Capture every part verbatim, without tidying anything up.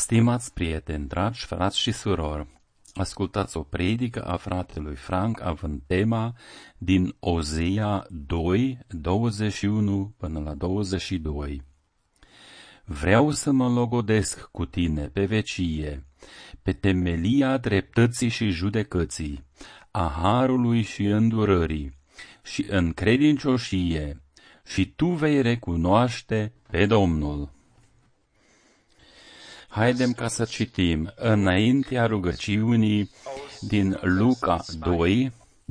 Stimați prieteni, dragi frați și surori, ascultați o predică a fratelui Frank având tema din Ozea doi, douăzeci și unu până la douăzeci și doi. Vreau să mă logodesc cu tine pe vecie, pe temelia dreptății și judecății, a harului și îndurării și în credincioșie, și tu vei recunoaște pe Domnul. Haidem ca să citim înaintea rugăciunii din Luca doi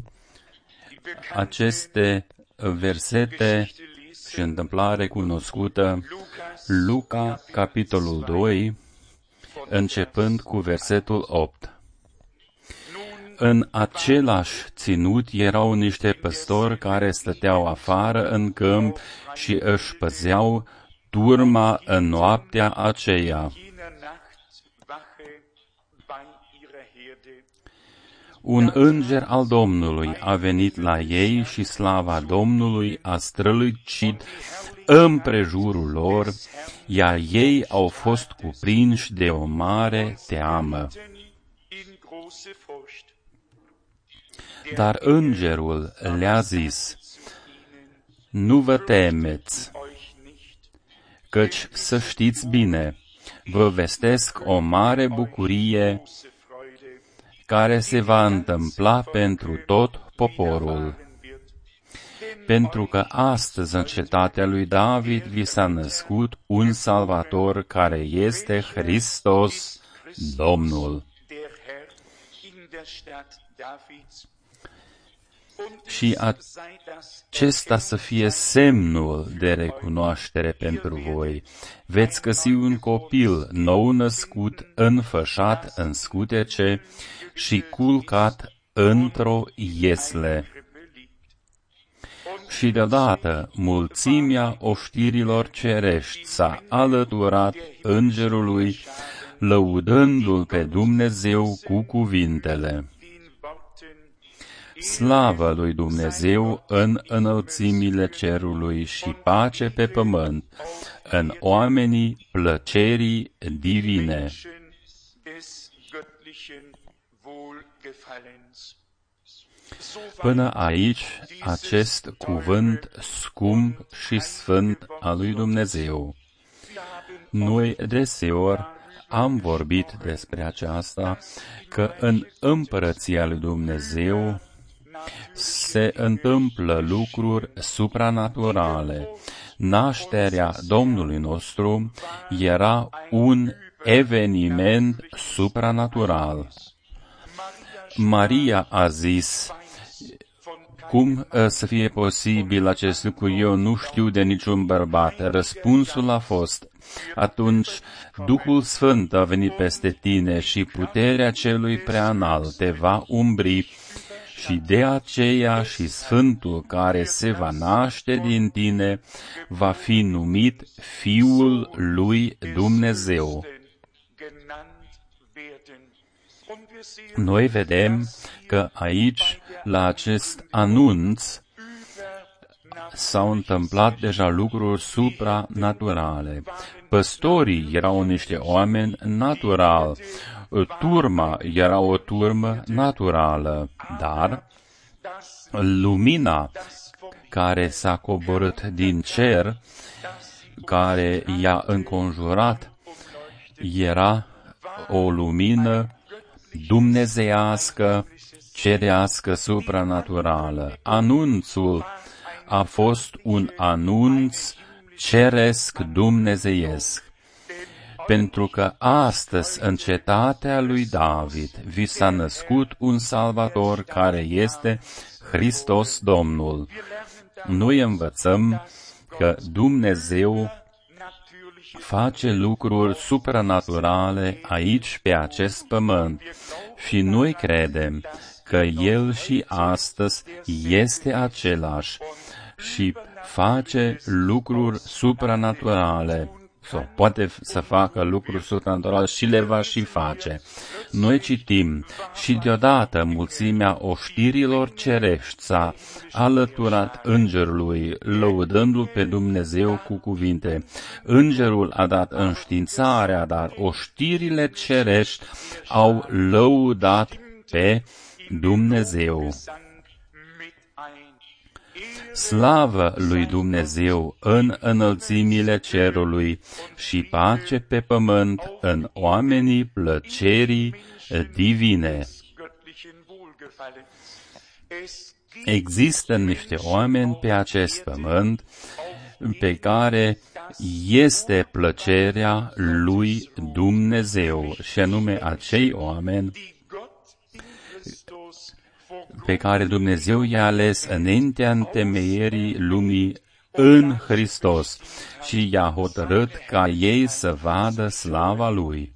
aceste versete și întâmplare cunoscută, Luca capitolul doi, începând cu versetul opt. În același ținut erau niște păstori care stăteau afară în câmp și își păzeau turma în noaptea aceea. Un înger al Domnului a venit la ei și slava Domnului a strălucit împrejurul lor, iar ei au fost cuprinși de o mare teamă. Dar îngerul le-a zis: nu vă temeți, căci să știți bine, vă vestesc o mare bucurie care se va întâmpla pentru tot poporul. Pentru că astăzi în cetatea lui David vi s-a născut un Salvator care este Hristos, Domnul. Și acesta să fie semnul de recunoaștere pentru voi. Veți găsi un copil nou născut, înfășat în scutece și culcat într-o iesle. Și deodată mulțimea oștirilor cerești s-a alăturat îngerului, lăudându-l pe Dumnezeu cu cuvintele: slavă lui Dumnezeu în înălțimile cerului și pace pe pământ, în oamenii plăcerii divine. Până aici, acest cuvânt scump și sfânt al lui Dumnezeu. Noi deseori am vorbit despre aceasta, că în împărăția lui Dumnezeu se întâmplă lucruri supranaturale. Nașterea Domnului nostru era un eveniment supranatural. Maria a zis: cum să fie posibil acest lucru? Eu nu știu de niciun bărbat. Răspunsul a fost: atunci Duhul Sfânt a venit peste tine și puterea celui preanalt te va umbri, și de aceea și Sfântul care se va naște din tine va fi numit Fiul lui Dumnezeu. Noi vedem că aici, la acest anunț, s-au întâmplat deja lucruri supranaturale. Păstorii erau niște oameni naturali, turma era o turmă naturală, dar lumina care s-a coborât din cer, care i-a înconjurat, era o lumină dumnezeiască, cerească, supranaturală. Anunțul a fost un anunț ceresc dumnezeiesc, pentru că astăzi în cetatea lui David vi s-a născut un Salvator care este Hristos Domnul. Noi învățăm că Dumnezeu face lucruri supranaturale aici pe acest pământ și noi credem că El și astăzi este același și face lucruri supranaturale. sau poate să facă lucruri supranaturale și le va și face. Noi citim, și deodată mulțimea oștirilor cerești s-a alăturat îngerului, lăudându-l pe Dumnezeu cu cuvinte. Îngerul a dat înștiințarea, dar oștirile cerești au lăudat pe Dumnezeu. Slavă lui Dumnezeu în înălțimile cerului și pace pe pământ în oamenii plăcerii divine. Există niște oameni pe acest pământ pe care este plăcerea lui Dumnezeu, și anume acei oameni pe care Dumnezeu i-a ales înaintea întemeierii lumii în Hristos și i-a hotărât ca ei să vadă slava Lui.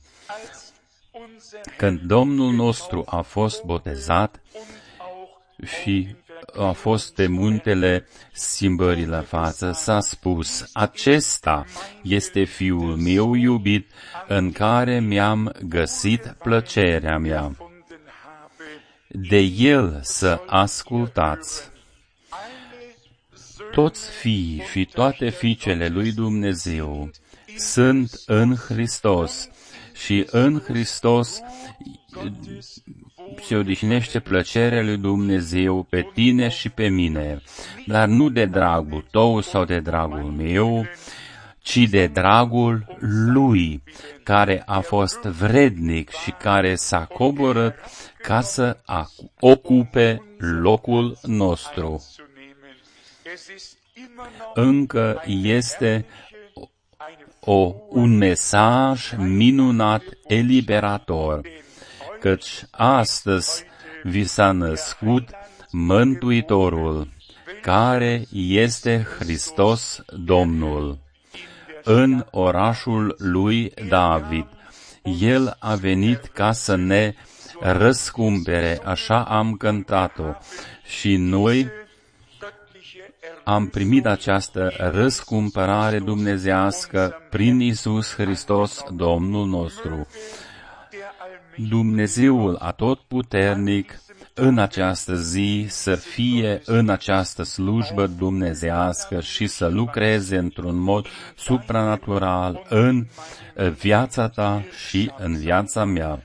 Când Domnul nostru a fost botezat și a fost pe muntele Schimbării la față, s-a spus, acesta este Fiul meu iubit, în care mi-am găsit plăcerea mea. De el să ascultați. Toți fiii și toate fiicele lui Dumnezeu sunt în Hristos și în Hristos se odihnește plăcerea lui Dumnezeu pe tine și pe mine, dar nu de dragul tău sau de dragul meu, ci de dragul Lui, care a fost vrednic și care s-a coborât ca să ocupe locul nostru. Încă este o, un mesaj minunat eliberator, căci astăzi vi s-a născut Mântuitorul, care este Hristos Domnul, în orașul lui David. El a venit ca să ne răscumpere, așa am cântat-o, și noi am primit această răscumpărare dumnezească prin Iisus Hristos, Domnul nostru. Dumnezeul Atotputernic în această zi să fie în această slujbă dumnezească și să lucreze într-un mod supranatural în viața ta și în viața mea.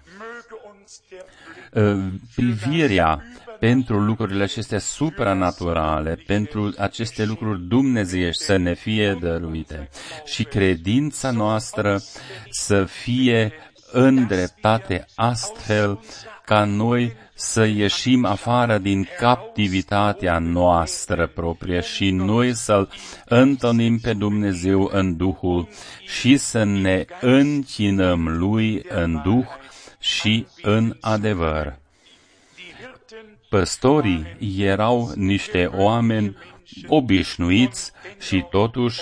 Privirea pentru lucrurile acestea supranaturale, pentru aceste lucruri dumnezeiești să ne fie dăruite și credința noastră să fie îndreptate astfel ca noi să ieșim afară din captivitatea noastră proprie și noi să-L întâlnim pe Dumnezeu în Duhul și să ne închinăm Lui în Duh și în adevăr. Păstorii erau niște oameni obișnuiți și totuși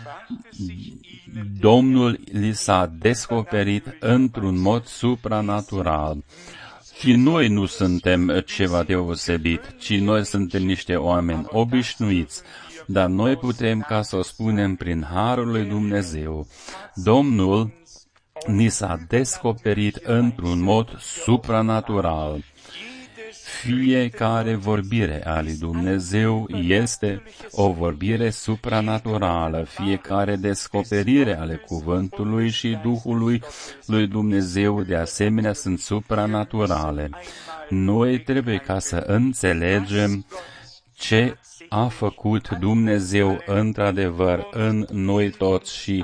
Domnul li s-a descoperit într-un mod supranatural. Și noi nu suntem ceva deosebit, ci noi suntem niște oameni obișnuiți, dar noi putem, ca să o spunem, prin harul lui Dumnezeu. Domnul ni s-a descoperit într-un mod supranatural. Fiecare vorbire a lui Dumnezeu este o vorbire supranaturală. Fiecare descoperire ale cuvântului și Duhului lui Dumnezeu de asemenea sunt supranaturale. Noi trebuie ca să înțelegem ce a făcut Dumnezeu într-adevăr în noi toți și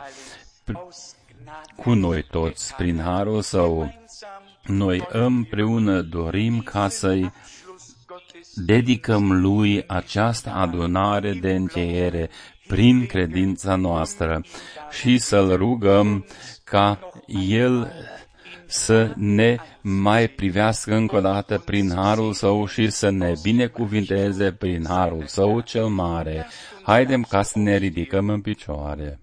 cu noi toți prin harul Său. Noi împreună dorim ca să-i dedicăm Lui această adunare de încheiere prin credința noastră și să-L rugăm ca El să ne mai privească încă o dată prin harul Său și să ne binecuvinteze prin harul Său cel mare. Haidem ca să ne ridicăm în picioare.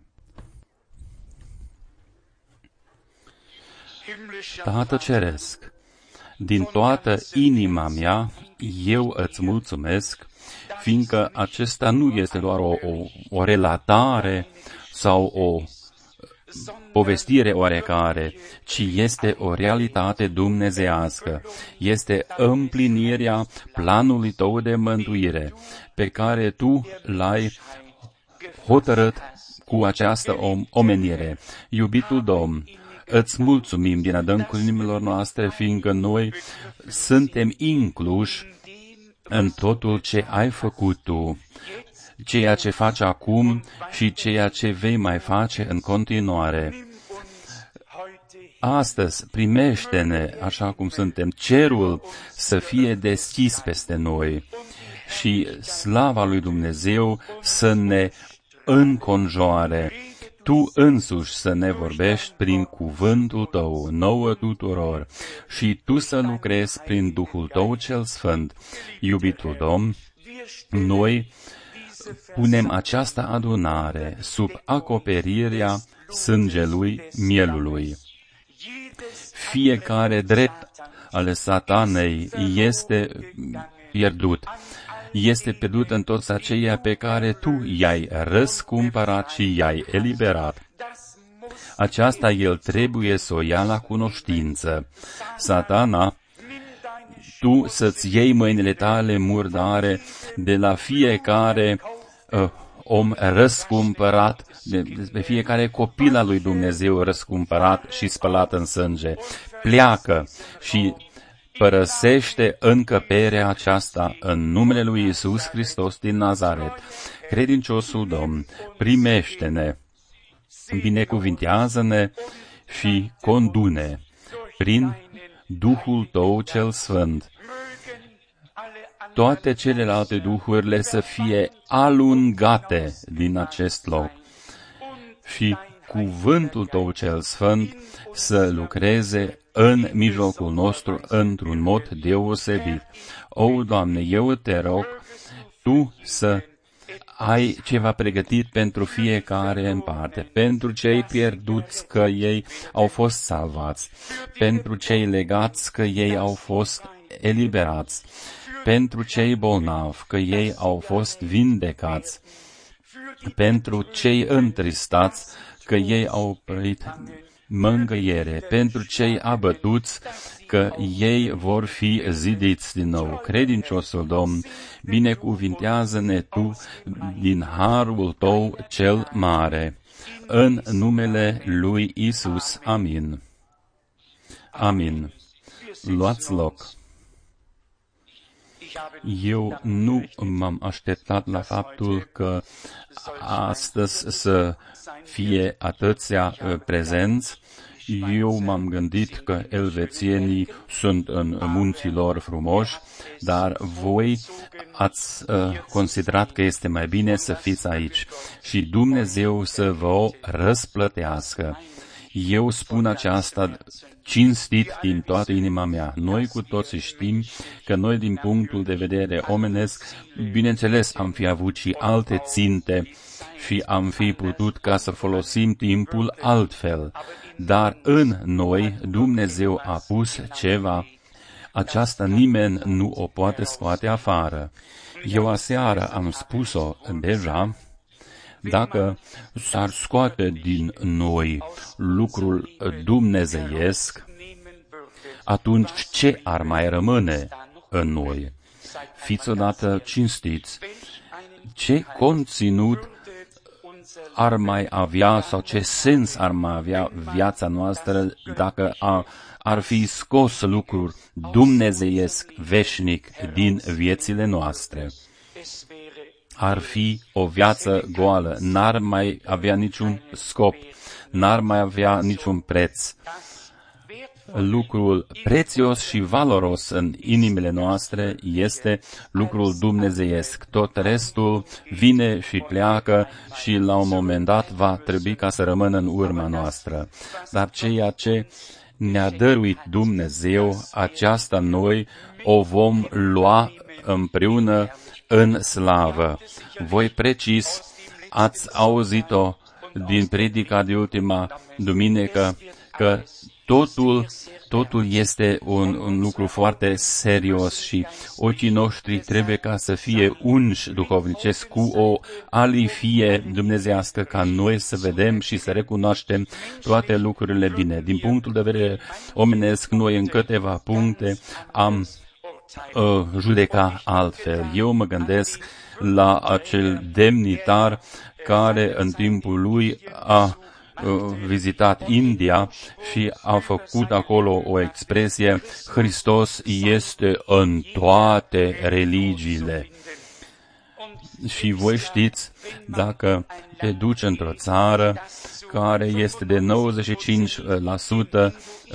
Tată Ceresc, din toată inima mea, eu îți mulțumesc, fiindcă acesta nu este doar o, o, o relatare sau o povestire oarecare, ci este o realitate dumnezeiască. Este împlinirea planului tău de mântuire, pe care tu l-ai hotărât cu această om, omenire. Iubitul Domn, îți mulțumim din adâncul inimilor noastre, fiindcă noi suntem incluși în totul ce ai făcut tu, ceea ce faci acum și ceea ce vei mai face în continuare. Astăzi, primește-ne așa cum suntem, cerul să fie deschis peste noi și slava lui Dumnezeu să ne înconjoare. Tu însuși să ne vorbești prin cuvântul tău, nouă tuturor, și tu să lucrezi prin Duhul tău cel Sfânt. Iubitul Domn, noi punem această adunare sub acoperirea sângelui mielului. Fiecare drept ale satanei este pierdut. Este pierdut în toți aceia pe care tu i-ai răscumpărat și i-ai eliberat. Aceasta el trebuie să o ia la cunoștință. Satana, tu să-ți iei mâinile tale murdare de la fiecare uh, om răscumpărat, de, de fiecare copil al lui Dumnezeu răscumpărat și spălat în sânge. Pleacă și părăsește încăperea aceasta în numele lui Iisus Hristos din Nazaret. Credinciosul Domn, primește-ne, binecuvintează-ne și condune prin Duhul tău cel Sfânt. Toate celelalte duhurile să fie alungate din acest loc și cuvântul tău cel Sfânt să lucreze în mijlocul nostru într-un mod deosebit. O, Doamne, eu te rog, Tu să ai ceva pregătit pentru fiecare în parte, pentru cei pierduți că ei au fost salvați, pentru cei legați că ei au fost eliberați, pentru cei bolnavi că ei au fost vindecați, pentru cei întristați că ei au primit mângâiere, pentru cei abătuți că ei vor fi zidiți din nou. Credinciosul Domn, binecuvintează-ne Tu din harul Tău cel mare. În numele lui Isus. Amin. Amin. Luați loc. Eu nu m-am așteptat la faptul că astăzi să fie atâția prezenți. Eu m-am gândit că elvețienii sunt în munții lor frumoși, dar voi ați uh, considerat că este mai bine să fiți aici și Dumnezeu să vă răsplătească. Eu spun aceasta cinstit din toată inima mea. Noi cu toții știm că noi, din punctul de vedere omenesc, bineînțeles, am fi avut și alte ținte și am fi putut ca să folosim timpul altfel. Dar în noi Dumnezeu a pus ceva. Aceasta nimeni nu o poate scoate afară. Eu aseară am spus-o deja. Dacă s-ar scoate din noi lucrul dumnezeiesc, atunci ce ar mai rămâne în noi? Fiți odată cinstiți. Ce conținut ar mai avea sau ce sens ar mai avea viața noastră dacă a, ar fi scos lucruri dumnezeiesc veșnic din viețile noastre? Ar fi o viață goală, n-ar mai avea niciun scop, n-ar mai avea niciun preț. Lucrul prețios și valoros în inimile noastre este lucrul dumnezeiesc. Tot restul vine și pleacă și la un moment dat va trebui ca să rămână în urma noastră. Dar ceea ce ne-a dăruit Dumnezeu, aceasta noi o vom lua împreună în slavă. Voi precis ați auzit-o din predica de ultima duminică că totul, totul este un, un lucru foarte serios și ochii noștri trebuie ca să fie unși duhovnicesc cu o alifie dumnezeiască ca noi să vedem și să recunoaștem toate lucrurile bine. Din punctul de vedere omenesc, noi în câteva puncte am uh, judeca altfel. Eu mă gândesc la acel demnitar care în timpul lui a vizitat India și a făcut acolo o expresie: Hristos este în toate religiile. Și voi știți, dacă te duci într-o țară care este de nouăzeci și cinci la sută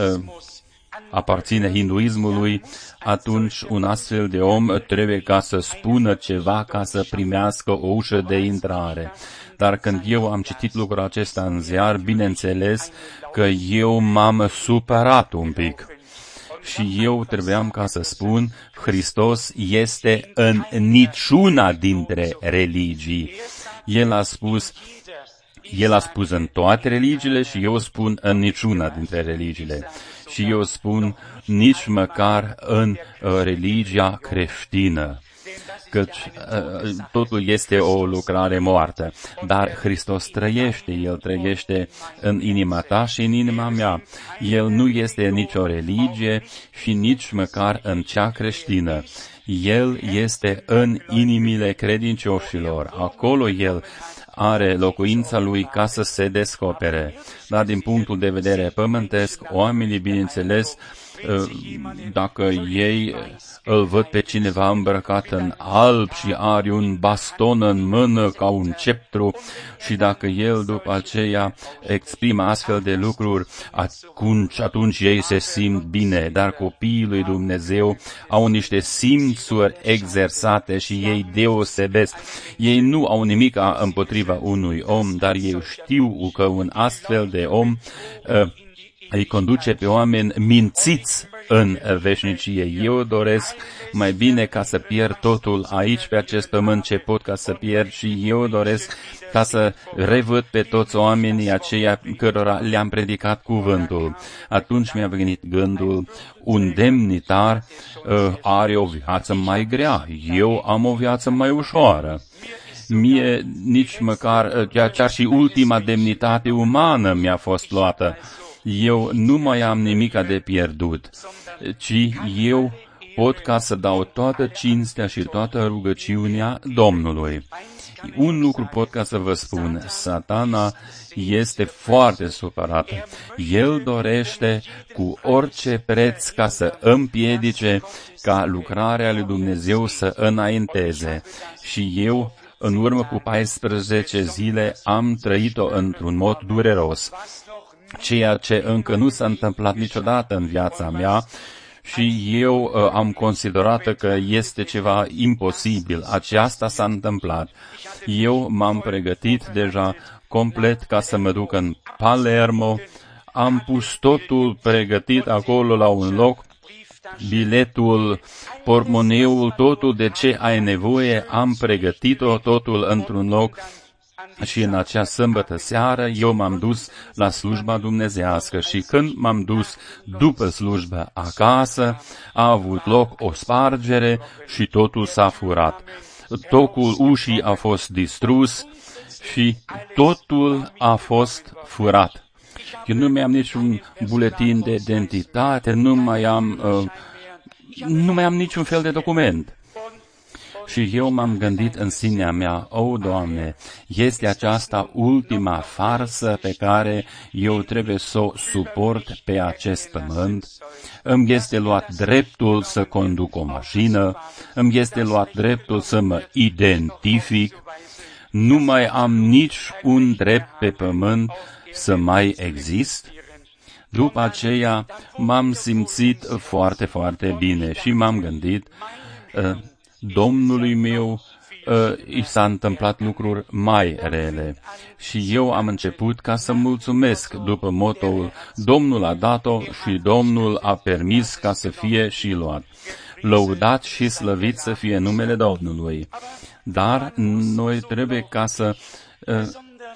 aparține hinduismului, atunci un astfel de om trebuie ca să spună ceva ca să primească o ușă de intrare. Dar când eu am citit lucrul acesta în ziar, bineînțeles că eu m-am supărat un pic. Și eu trebuiam ca să spun, Hristos este în niciuna dintre religii. El a spus, El a spus în toate religiile și eu spun în niciuna dintre religiile. Și eu spun nici măcar în uh, religia creștină, căci uh, totul este o lucrare moartă. Dar Hristos trăiește, El trăiește în inima ta și în inima mea. El nu este nicio religie și nici măcar în cea creștină. El este în inimile credincioșilor. Acolo El are locuința Lui ca să se descopere. Dar din punctul de vedere pământesc, oamenii, bineînțeles, dacă ei îl văd pe cineva îmbrăcat în alb și are un baston în mână ca un sceptru și dacă el după aceea exprimă astfel de lucruri, atunci, atunci ei se simt bine. Dar copiii lui Dumnezeu au niște simțuri exersate și ei deosebesc. Ei nu au nimic împotriva unui om, dar ei știu că un astfel de om uh, îi conduce pe oameni mințiți în veșnicie. Eu doresc mai bine ca să pierd totul aici pe acest pământ ce pot ca să pierd și eu doresc ca să revăd pe toți oamenii aceia cărora le-am predicat cuvântul. Atunci mi-a venit gândul, un demnitar uh, are o viață mai grea, eu am o viață mai ușoară. Mie nici măcar chiar, chiar și ultima demnitate umană mi-a fost luată. Eu nu mai am nimica de pierdut, ci eu pot ca să dau toată cinstea și toată rugăciunea Domnului. Un lucru pot ca să vă spun, Satana este foarte supărat. El dorește cu orice preț ca să împiedice ca lucrarea lui Dumnezeu să înainteze. Și eu, în urmă cu paisprezece zile, am trăit-o într-un mod dureros. Ceea ce încă nu s-a întâmplat niciodată în viața mea și eu uh, am considerat că este ceva imposibil. Aceasta s-a întâmplat. Eu m-am pregătit deja complet ca să mă duc în Palermo. Am pus totul pregătit acolo la un loc, biletul, portmoneul, totul de ce ai nevoie, am pregătit-o totul într-un loc. Și în acea sâmbătă seară eu m-am dus la slujba dumnezeiască și când m-am dus după slujbă acasă, a avut loc o spargere și totul s-a furat. Tocul ușii a fost distrus și totul a fost furat. Eu nu mai am niciun buletin de identitate, nu mai am, uh, nu mai am niciun fel de document. Și eu m-am gândit în sinea mea, o, Doamne, este aceasta ultima farsă pe care eu trebuie să o suport pe acest pământ? Îmi este luat dreptul să conduc o mașină, îmi este luat dreptul să mă identific, nu mai am nici un drept pe pământ să mai exist? După aceea m-am simțit foarte, foarte bine și m-am gândit, uh, Domnului meu uh, i s-a întâmplat lucruri mai rele și eu am început ca să mulțumesc după motoul Domnul a dat-o și Domnul a permis ca să fie și luat. Lăudat și slăvit să fie numele Domnului. Dar noi trebuie ca să uh,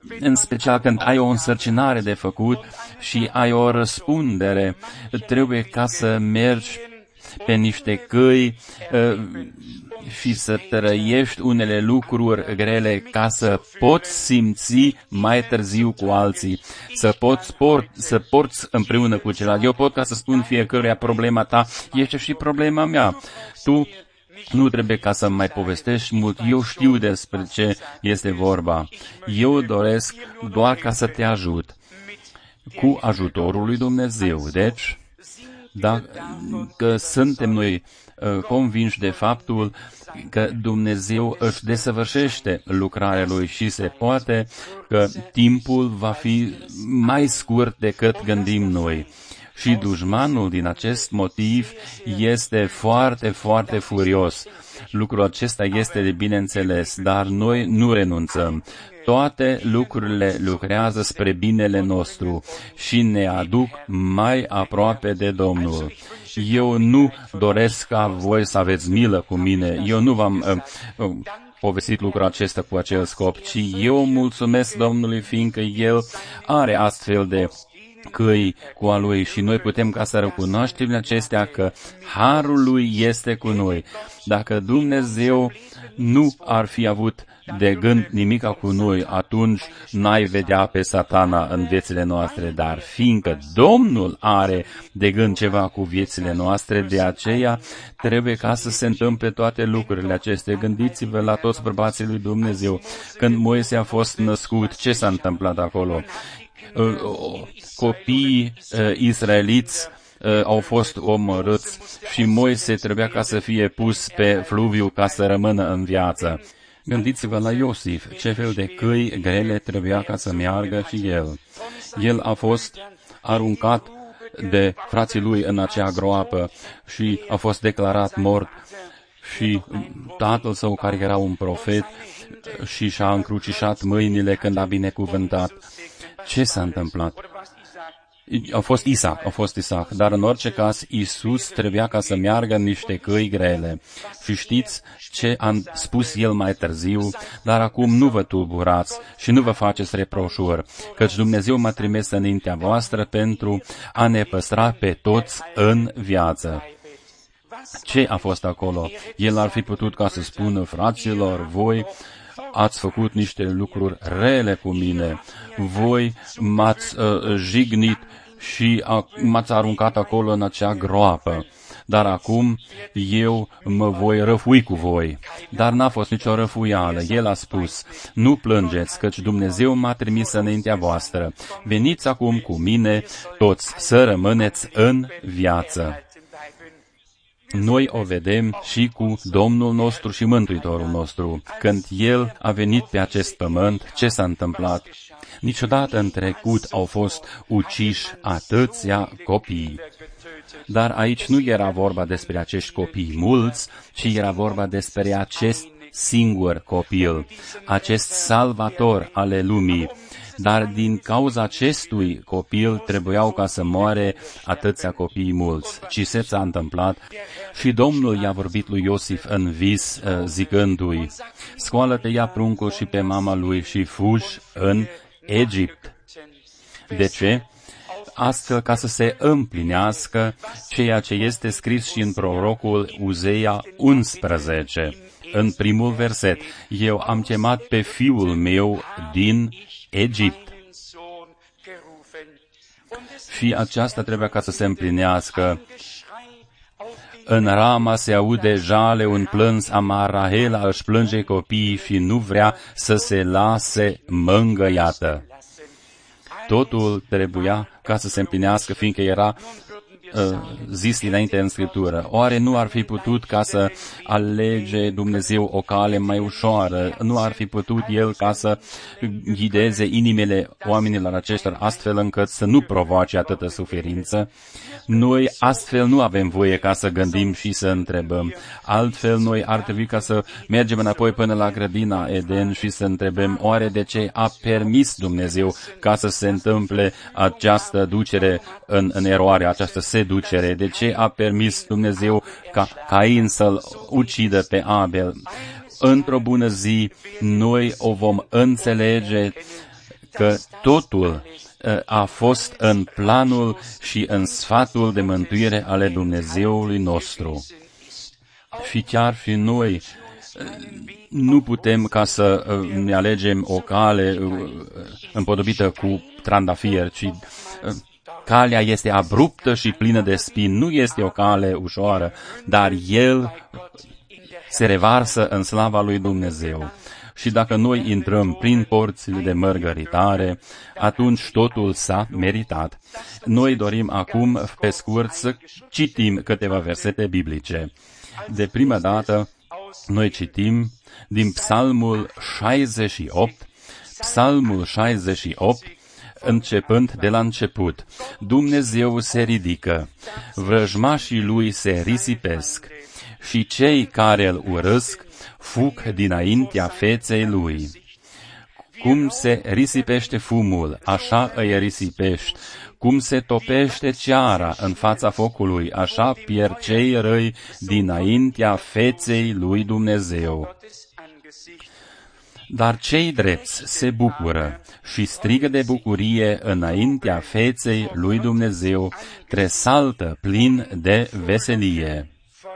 în special când ai o însărcinare de făcut și ai o răspundere, trebuie ca să mergi pe niște căi și să trăiești unele lucruri grele ca să poți simți mai târziu cu alții, să poți port, să porți împreună cu celălalt. Eu pot ca să spun fiecăruia problema ta, este și problema mea. Tu nu trebuie ca să mai povestești mult, eu știu despre ce este vorba. Eu doresc doar ca să te ajut cu ajutorul lui Dumnezeu. Deci, dacă suntem noi uh, convinși de faptul că Dumnezeu își desăvârșește lucrarea Lui și se poate că timpul va fi mai scurt decât gândim noi. Și dușmanul din acest motiv este foarte, foarte furios. Lucrul acesta este de bineînțeles, dar noi nu renunțăm. Toate lucrurile lucrează spre binele nostru și ne aduc mai aproape de Domnul. Eu nu doresc ca voi să aveți milă cu mine. Eu nu v-am uh, uh, povestit lucrul acesta cu acel scop, ci eu mulțumesc Domnului, fiindcă El are astfel de căi cu a Lui și noi putem ca să recunoaștem acestea că harul Lui este cu noi. Dacă Dumnezeu nu ar fi avut de gând nimica cu noi, atunci n-ai vedea pe Satana în viețile noastre, dar fiindcă Domnul are de gând ceva cu viețile noastre, de aceea trebuie ca să se întâmple toate lucrurile acestea. Gândiți-vă la toți bărbații lui Dumnezeu. Când Moise a fost născut, ce s-a întâmplat acolo? Copiii israeliți au fost omorâți și Moise trebuia ca să fie pus pe fluviu ca să rămână în viață. Gândiți-vă la Iosif, ce fel de căi grele trebuia ca să meargă și el. El a fost aruncat de frații lui în acea groapă și a fost declarat mort și tatăl său, care era un profet, și și-a încrucișat mâinile când a binecuvântat. Ce s-a întâmplat? A fost Isaac, a fost Isaac, dar în orice caz Iisus trebuia ca să meargă în niște căi grele. Și știți ce a spus el mai târziu? Dar acum nu vă tulburați și nu vă faceți reproșuri, căci Dumnezeu m-a trimis înaintea voastră pentru a ne păstra pe toți în viață. Ce a fost acolo? El ar fi putut ca să spună, fraților, voi ați făcut niște lucruri rele cu mine, voi m-ați uh, jignit și a, m-ați aruncat acolo în acea groapă, dar acum eu mă voi răfui cu voi. Dar n-a fost nicio răfuială. El a spus, nu plângeți, căci Dumnezeu m-a trimis înaintea voastră. Veniți acum cu mine toți să rămâneți în viață. Noi o vedem și cu Domnul nostru și Mântuitorul nostru. Când El a venit pe acest pământ, ce s-a întâmplat? Niciodată în trecut au fost uciși atâția copii. Dar aici nu era vorba despre acești copii mulți, ci era vorba despre acest singur copil, acest salvator ale lumii. Dar din cauza acestui copil trebuiau ca să moare atâția copii mulți. Ci se s-a întâmplat și Domnul i-a vorbit lui Iosif în vis, zicându-i, scoală-te, ia pruncul și pe mama lui și fugi în Egipt. De ce? Astfel ca să se împlinească ceea ce este scris și în prorocul Uzeia unsprezece. În primul verset, eu am chemat pe fiul meu din Egipt. Și aceasta trebuie ca să se împlinească. În Rama se aude jale, un plâns amar, Rahela își plânge copiii și nu vrea să se lase mângâiată. Totul trebuia ca să se împlinească, fiindcă era uh, zis dinainte în Scriptură. Oare nu ar fi putut ca să alege Dumnezeu o cale mai ușoară? Nu ar fi putut El ca să ghideze inimile oamenilor aceștia astfel încât să nu provoace atâtă suferință? Noi astfel nu avem voie ca să gândim și să întrebăm. Altfel noi ar trebui ca să mergem înapoi până la grădina Eden și să întrebăm oare de ce a permis Dumnezeu ca să se întâmple această ducere în, în eroare, această seducere? De ce a permis Dumnezeu ca Cain să-l ucidă pe Abel? Într-o bună zi noi o vom înțelege că totul a fost în planul și în sfatul de mântuire ale Dumnezeului nostru. Și chiar și noi nu putem ca să ne alegem o cale împodobită cu trandafir, ci calea este abruptă și plină de spini. Nu este o cale ușoară, dar El se revarsă în slava lui Dumnezeu. Și dacă noi intrăm prin porțile de mărgăritare, atunci totul s-a meritat. Noi dorim acum, pe scurt, să citim câteva versete biblice. De prima dată, noi citim din Psalmul șaizeci și opt, Psalmul șaizeci și opt, începând de la început. Dumnezeu se ridică, vrăjmașii lui se risipesc și cei care îl urăsc fug dinaintea feței lui. Cum se risipește fumul, așa îi risipești. Cum se topește ceara în fața focului, așa pierd cei răi dinaintea feței lui Dumnezeu. Dar cei drepți se bucură și strigă de bucurie înaintea feței lui Dumnezeu, tresaltă plin de veselie.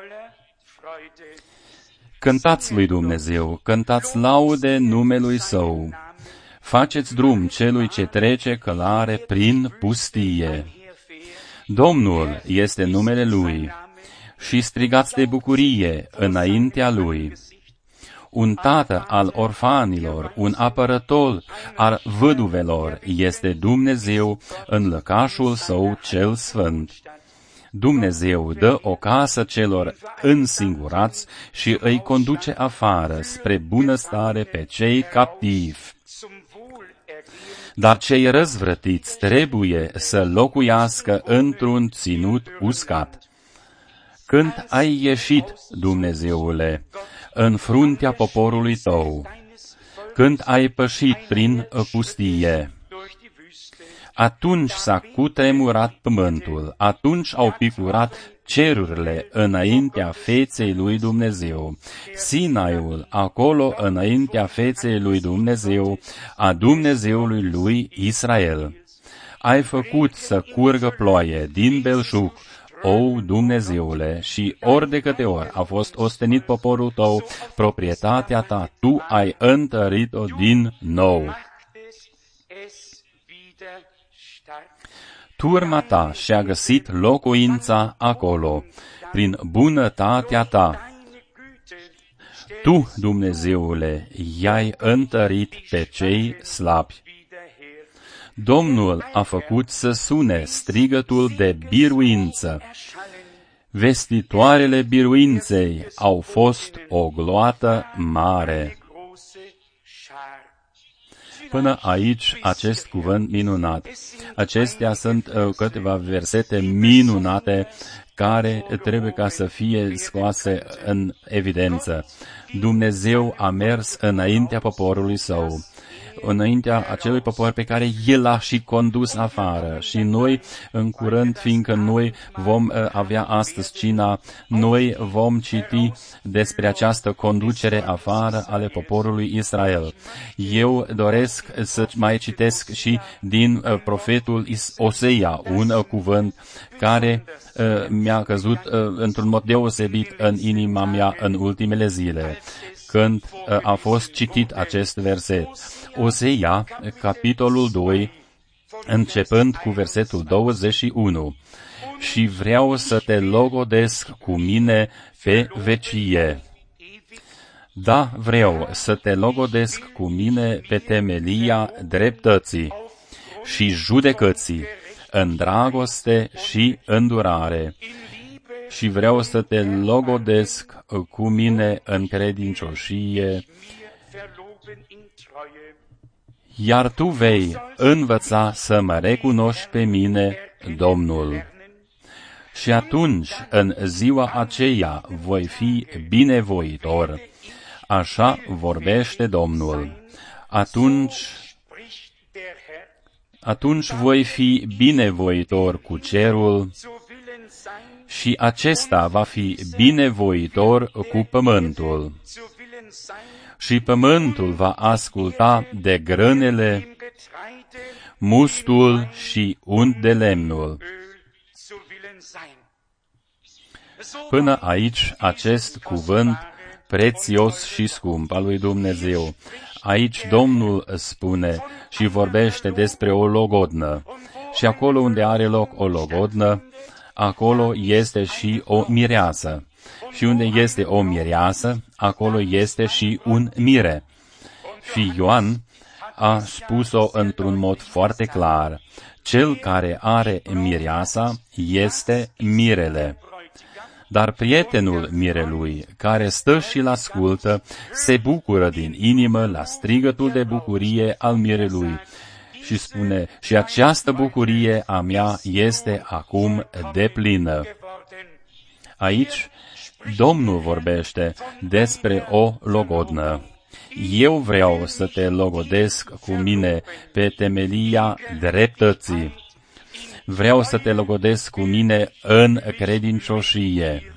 Cântați lui Dumnezeu, cântați laude numelui Său. Faceți drum celui ce trece călare prin pustie. Domnul este numele Lui și strigați de bucurie înaintea Lui. Un tată al orfanilor, un apărător al văduvelor este Dumnezeu în lăcașul Său cel sfânt. Dumnezeu dă o casă celor însingurați și îi conduce afară spre bunăstare pe cei captivi. Dar cei răzvrătiți trebuie să locuiască într-un ținut uscat. Când ai ieșit, Dumnezeule, în fruntea poporului Tău, când ai pășit prin pustie, atunci s-a cutremurat pământul, atunci au picurat cerurile înaintea feței lui Dumnezeu. Sinaiul acolo înaintea feței lui Dumnezeu, a Dumnezeului lui Israel. Ai făcut să curgă ploaie din belșug, o, Dumnezeule, și ori de câte ori a fost ostenit poporul Tău, proprietatea Ta, Tu ai întărit-o din nou. Turma Ta și-a găsit locuința acolo, prin bunătatea Ta. Tu, Dumnezeule, i-ai întărit pe cei slabi. Domnul a făcut să sune strigătul de biruință. Vestitoarele biruinței au fost o gloată mare. Până aici, acest cuvânt minunat. Acestea sunt uh, câteva versete minunate care trebuie ca să fie scoase în evidență. Dumnezeu a mers înaintea poporului Său, înaintea acelui popor pe care El a și condus afară. Și noi, în curând, fiindcă noi vom uh, avea astăzi cina, noi vom citi despre această conducere afară ale poporului Israel. Eu doresc să mai citesc și din uh, profetul Osea un uh, cuvânt care uh, mi-a căzut uh, într-un mod deosebit în inima mea în ultimele zile, când uh, a fost citit acest verset. Osea, capitolul doi, începând cu versetul douăzeci și unu. Și vreau să te logodesc cu mine pe vecie. Da, vreau să te logodesc cu mine pe temelia dreptății și judecății, în dragoste și îndurare. Și vreau să te logodesc cu mine în credincioșie, iar tu vei învăța să mă recunoști pe mine, Domnul. Și atunci, în ziua aceea, voi fi binevoitor. Așa vorbește Domnul. Atunci, atunci voi fi binevoitor cu cerul și acesta va fi binevoitor cu pământul. Și pământul va asculta de grânele mustul și unt de lemnul. Până aici, acest cuvânt prețios și scump al lui Dumnezeu. Aici Domnul spune și vorbește despre o logodnă. Și acolo unde are loc o logodnă, acolo este și o mireasă. Și unde este o mireasă, acolo este și un mire. Și Ioan a spus-o într-un mod foarte clar. Cel care are mireasa este mirele. Dar prietenul mirelui, care stă și l-ascultă, se bucură din inimă la strigătul de bucurie al mirelui și spune, și această bucurie a mea este acum deplină. Aici, Domnul vorbește despre o logodnă. Eu vreau să te logodesc cu mine pe temelia dreptății. Vreau să te logodesc cu mine în credincioșie.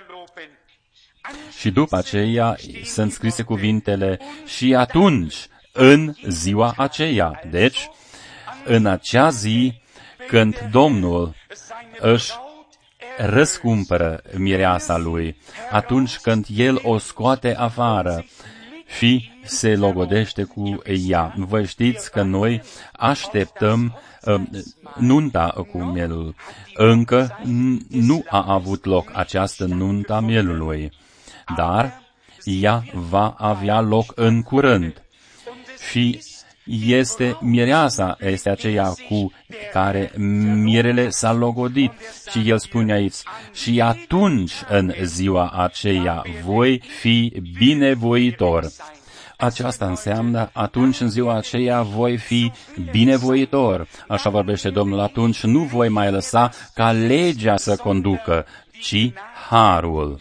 Și după aceea sunt scrise cuvintele, și atunci, în ziua aceea. Deci, în acea zi, când Domnul își răscumpără mireasa lui, atunci când El o scoate afară și se logodește cu ea. Voi știți că noi așteptăm uh, nunta cu mielul. Încă nu a avut loc această nunta mielului, dar ea va avea loc în curând. Și este mireasa, este aceea cu care mirele s-a logodit. Și el spune aici, și atunci în ziua aceea voi fi binevoitor. Aceasta înseamnă, atunci în ziua aceea voi fi binevoitor. Așa vorbește Domnul, atunci nu voi mai lăsa ca legea să conducă, ci harul.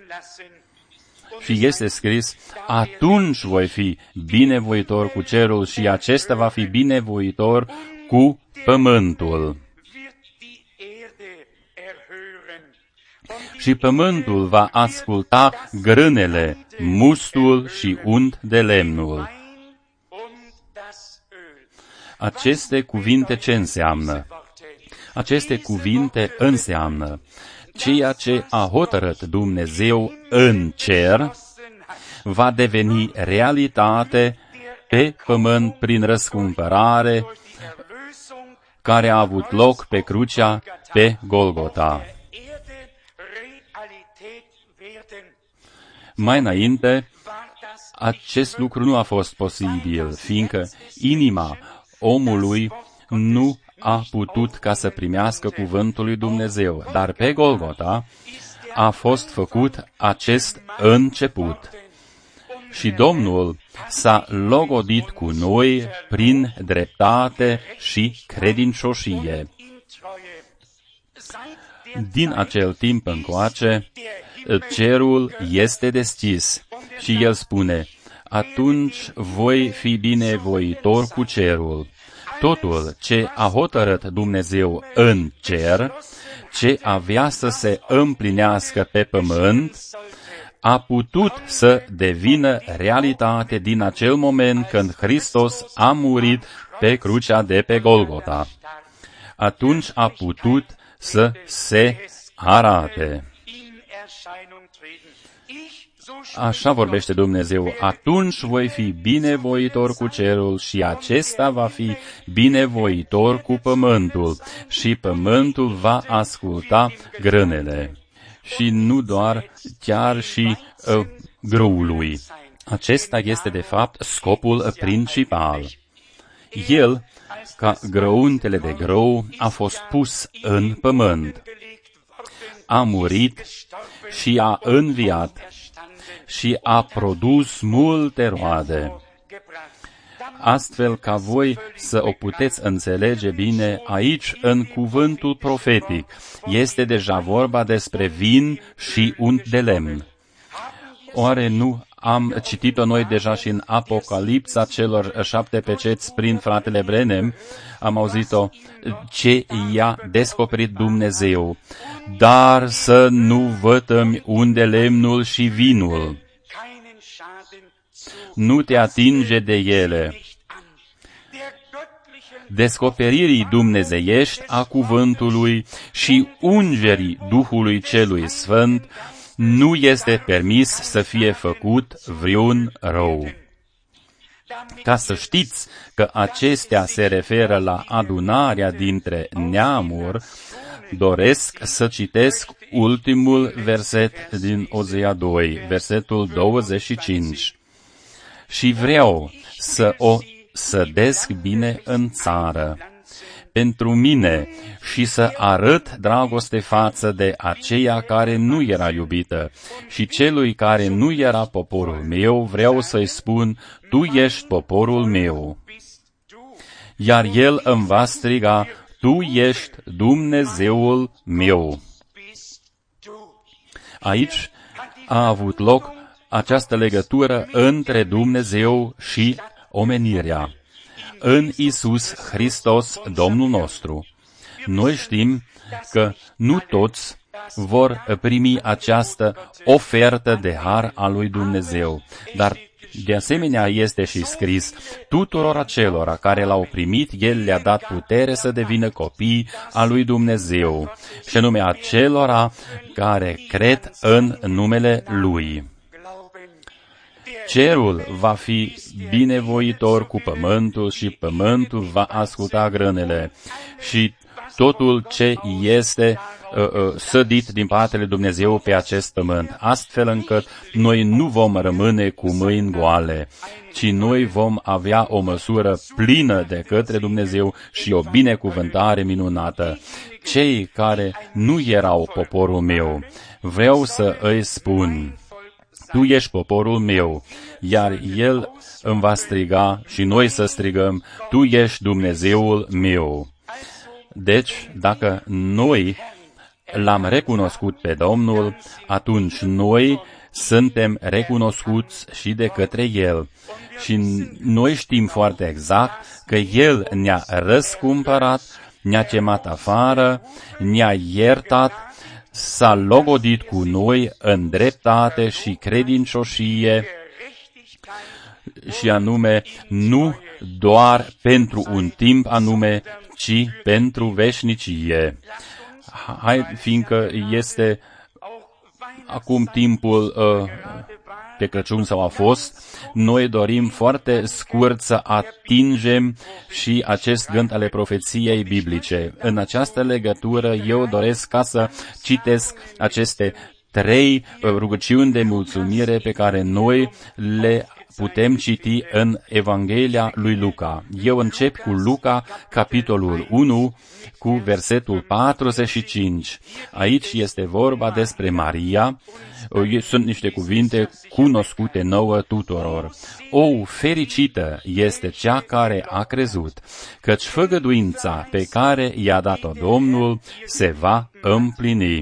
Și este scris, atunci voi fi binevoitor cu cerul și acesta va fi binevoitor cu pământul. Și pământul va asculta grânele, mustul și unt de lemnul. Aceste cuvinte ce înseamnă? Aceste cuvinte înseamnă ceea ce a hotărât Dumnezeu în cer va deveni realitate pe pământ prin răscumpărare care a avut loc pe crucea pe Golgota. Mai înainte, acest lucru nu a fost posibil, fiindcă inima omului nu a putut ca să primească cuvântul lui Dumnezeu, dar pe Golgota a fost făcut acest început. Și Domnul s-a logodit cu noi prin dreptate și credincioșie. Din acel timp încoace, cerul este deschis și el spune, atunci voi fi binevoitor cu cerul. Totul ce a hotărât Dumnezeu în cer, ce avea să se împlinească pe pământ, a putut să devină realitate din acel moment când Hristos a murit pe crucea de pe Golgota. Atunci a putut să se arate. Așa vorbește Dumnezeu, atunci voi fi binevoitor cu cerul și acesta va fi binevoitor cu pământul și pământul va asculta grânele. Și nu doar, chiar și uh, grâului. Acesta este de fapt scopul principal. El, ca grăuntele de grâu, a fost pus în pământ. A murit și a înviat și a produs multe roade. Astfel ca voi să o puteți înțelege bine, aici, în cuvântul profetic, este deja vorba despre vin și unt de lemn. Oare nu am citit-o noi deja și în Apocalipsa celor șapte peceți prin fratele Brenem? Am auzit-o ce i-a descoperit Dumnezeu. Dar să nu vătămi unde lemnul și vinul. Nu te atinge de ele. descoperirii dumnezeiești a cuvântului și ungerii Duhului Celui Sfânt, nu este permis să fie făcut vreun rău. Ca să știți că acestea se referă la adunarea dintre neamuri, doresc să citesc ultimul verset din Ozea doi, versetul douăzeci și cinci. Și vreau să o sădesc bine în țară pentru mine și să arăt dragoste față de aceea care nu era iubită și celui care nu era poporul meu, vreau să-i spun, tu ești poporul meu. Iar el îmi va striga, tu ești Dumnezeul meu. Aici a avut loc această legătură între Dumnezeu și omenirea. În Iisus Hristos, Domnul nostru. Noi știm că nu toți vor primi această ofertă de har a lui Dumnezeu, dar de asemenea este și scris, tuturor acelora care l-au primit, El le-a dat putere să devină copii a lui Dumnezeu, și anume acelora care cred în numele Lui. Cerul va fi binevoitor cu pământul și pământul va asculta grânele și totul ce este uh, uh, sădit din partea lui Dumnezeu pe acest pământ, astfel încât noi nu vom rămâne cu mâini goale, ci noi vom avea o măsură plină de către Dumnezeu și o binecuvântare minunată. Cei care nu erau poporul meu, vreau să îi spun, tu ești poporul meu, iar El îmi va striga și noi să strigăm, tu ești Dumnezeul meu. Deci, dacă noi l-am recunoscut pe Domnul, atunci noi suntem recunoscuți și de către El. Și noi știm foarte exact că El ne-a răscumpărat, ne-a chemat afară, ne-a iertat, s-a logodit cu noi în dreptate și credincioșie, și anume nu doar pentru un timp anume, ci pentru veșnicie. Hai, fiindcă este acum timpul uh, de Crăciun sau a fost, noi dorim foarte scurt să atingem și acest gând ale profeției biblice. În această legătură eu doresc ca să citesc aceste trei rugăciuni de mulțumire pe care noi le putem citi în Evanghelia lui Luca. Eu încep cu Luca, capitolul unu, cu versetul patruzeci și cinci. Aici este vorba despre Maria. Sunt niște cuvinte cunoscute nouă tuturor. O, fericită este cea care a crezut, căci făgăduința pe care i-a dat-o Domnul se va împlini.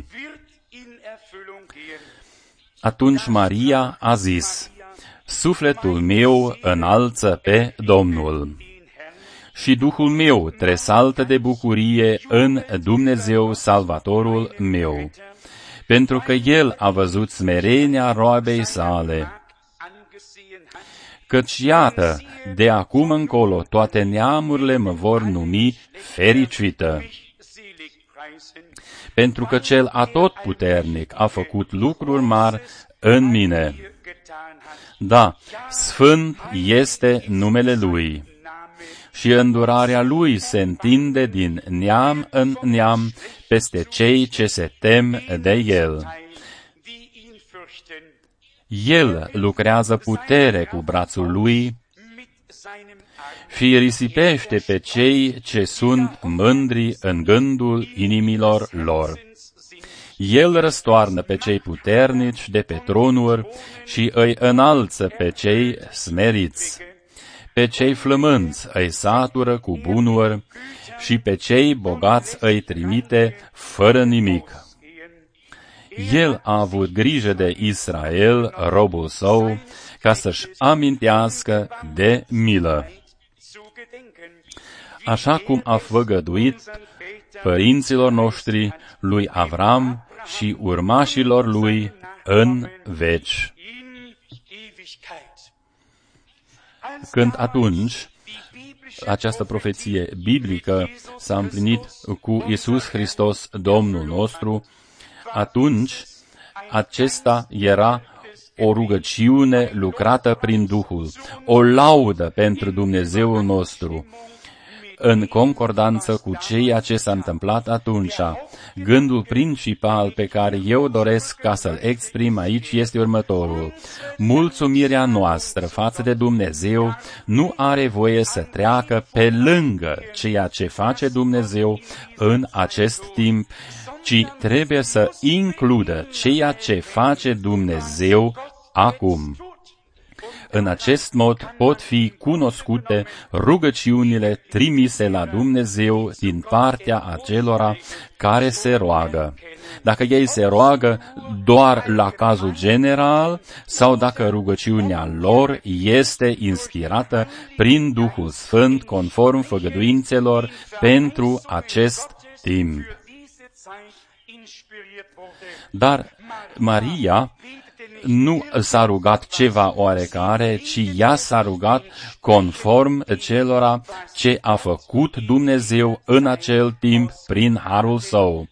Atunci Maria a zis, sufletul meu înalță pe Domnul și Duhul meu tresaltă de bucurie în Dumnezeu Salvatorul meu, pentru că El a văzut smerenia roabei sale. Căci iată, de acum încolo toate neamurile mă vor numi fericită, pentru că Cel Atotputernic a făcut lucruri mari în mine. Da, sfânt este numele Lui și îndurarea Lui se întinde din neam în neam peste cei ce se tem de El. El lucrează putere cu brațul Lui și risipește pe cei ce sunt mândri în gândul inimilor lor. El răstoarnă pe cei puternici de pe tronuri și îi înalță pe cei smeriți. Pe cei flămânți îi satură cu bunuri și pe cei bogați îi trimite fără nimic. El a avut grijă de Israel, robul său, ca să-și amintească de milă, așa cum a făgăduit părinților noștri, lui Avram și urmașilor lui în veci. Când atunci această profeție biblică s-a împlinit cu Iisus Hristos, Domnul nostru, atunci acesta era o rugăciune lucrată prin Duhul, o laudă pentru Dumnezeul nostru, în concordanță cu ceea ce s-a întâmplat atunci. Gândul principal pe care eu doresc ca să-l exprim aici este următorul. Mulțumirea noastră față de Dumnezeu nu are voie să treacă pe lângă ceea ce face Dumnezeu în acest timp, ci trebuie să includă ceea ce face Dumnezeu acum. În acest mod pot fi cunoscute rugăciunile trimise la Dumnezeu din partea acelora care se roagă. Dacă ei se roagă doar la cazul general sau dacă rugăciunea lor este inspirată prin Duhul Sfânt conform făgăduințelor pentru acest timp. Dar Maria nu s-a rugat ceva oarecare, ci ea s-a rugat conform celora ce a făcut Dumnezeu în acel timp prin harul său.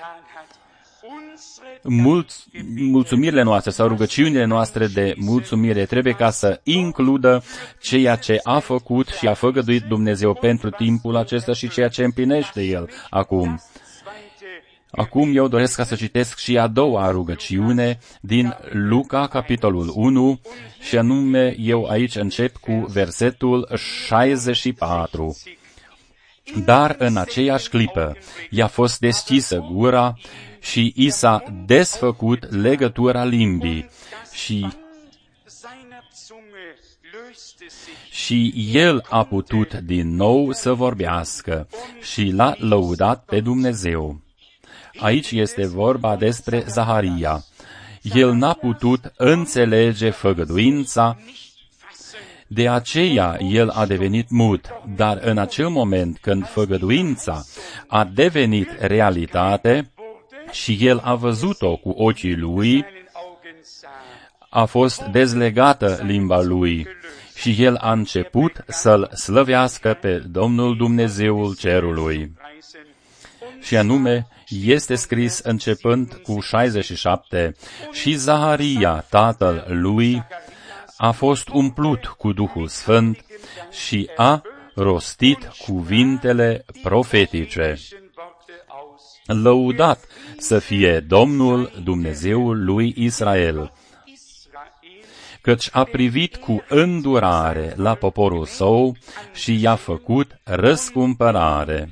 Mulț, mulțumirile noastre sau rugăciunile noastre de mulțumire trebuie ca să includă ceea ce a făcut și a făgăduit Dumnezeu pentru timpul acesta și ceea ce împlinește El acum. Acum eu doresc ca să citesc și a doua rugăciune din Luca, capitolul unu, și anume eu aici încep cu versetul șaizeci și patru. Dar în aceeași clipă i-a fost deschisă gura și i s-a desfăcut legătura limbii și și el a putut din nou să vorbească și l-a lăudat pe Dumnezeu. Aici este vorba despre Zaharia. El n-a putut înțelege făgăduința, de aceea el a devenit mut, dar în acel moment când făgăduința a devenit realitate și el a văzut-o cu ochii lui, a fost dezlegată limba lui și el a început să-L slăvească pe Domnul Dumnezeul cerului. Și anume, este scris începând cu șaizeci și șapte, și Zaharia, tatăl lui, a fost umplut cu Duhul Sfânt și a rostit cuvintele profetice. Lăudat să fie Domnul Dumnezeul lui Israel, căci a privit cu îndurare la poporul său și i-a făcut răscumpărare.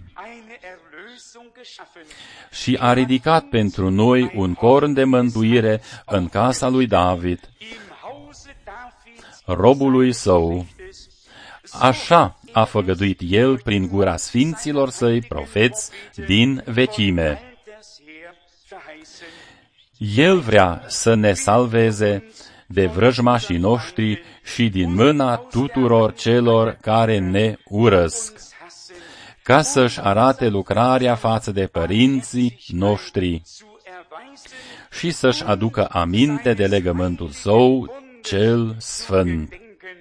Și a ridicat pentru noi un corn de mântuire în casa lui David, robului său. Așa a făgăduit el prin gura sfinților săi profeți din vechime. El vrea să ne salveze de vrăjmașii noștri și din mâna tuturor celor care ne urăsc, ca să-și arate lucrarea față de părinții noștri și să-și aducă aminte de legământul său cel sfânt,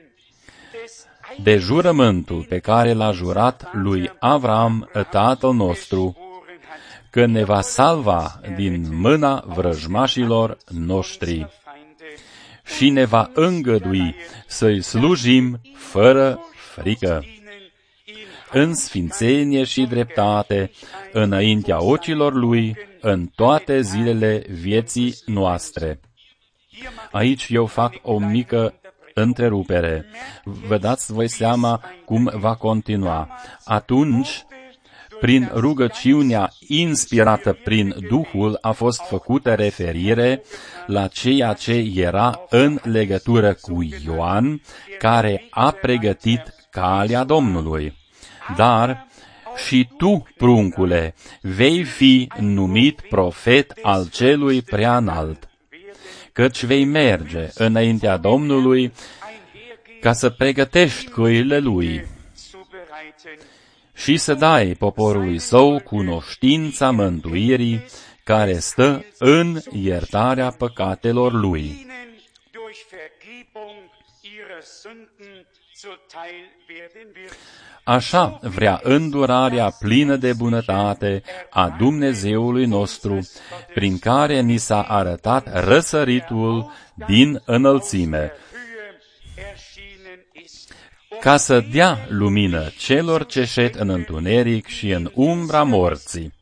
de jurământul pe care l-a jurat lui Avram, tatăl nostru, că ne va salva din mâna vrăjmașilor noștri și ne va îngădui să-i slujim fără frică, în sfințenie și dreptate, înaintea ochilor lui, în toate zilele vieții noastre. Aici eu fac o mică întrerupere. Vă dați voi seama cum va continua. Atunci, prin rugăciunea inspirată prin Duhul, a fost făcută referire la ceea ce era în legătură cu Ioan, care a pregătit calea Domnului. Dar și tu, pruncule, vei fi numit profet al celui preanalt, căci vei merge înaintea Domnului ca să pregătești căile lui și să dai poporului său cunoștința mântuirii care stă în iertarea păcatelor lui. Așa vrea îndurarea plină de bunătate a Dumnezeului nostru, prin care ni s-a arătat răsăritul din înălțime, ca să dea lumină celor ce șed în întuneric și în umbra morții,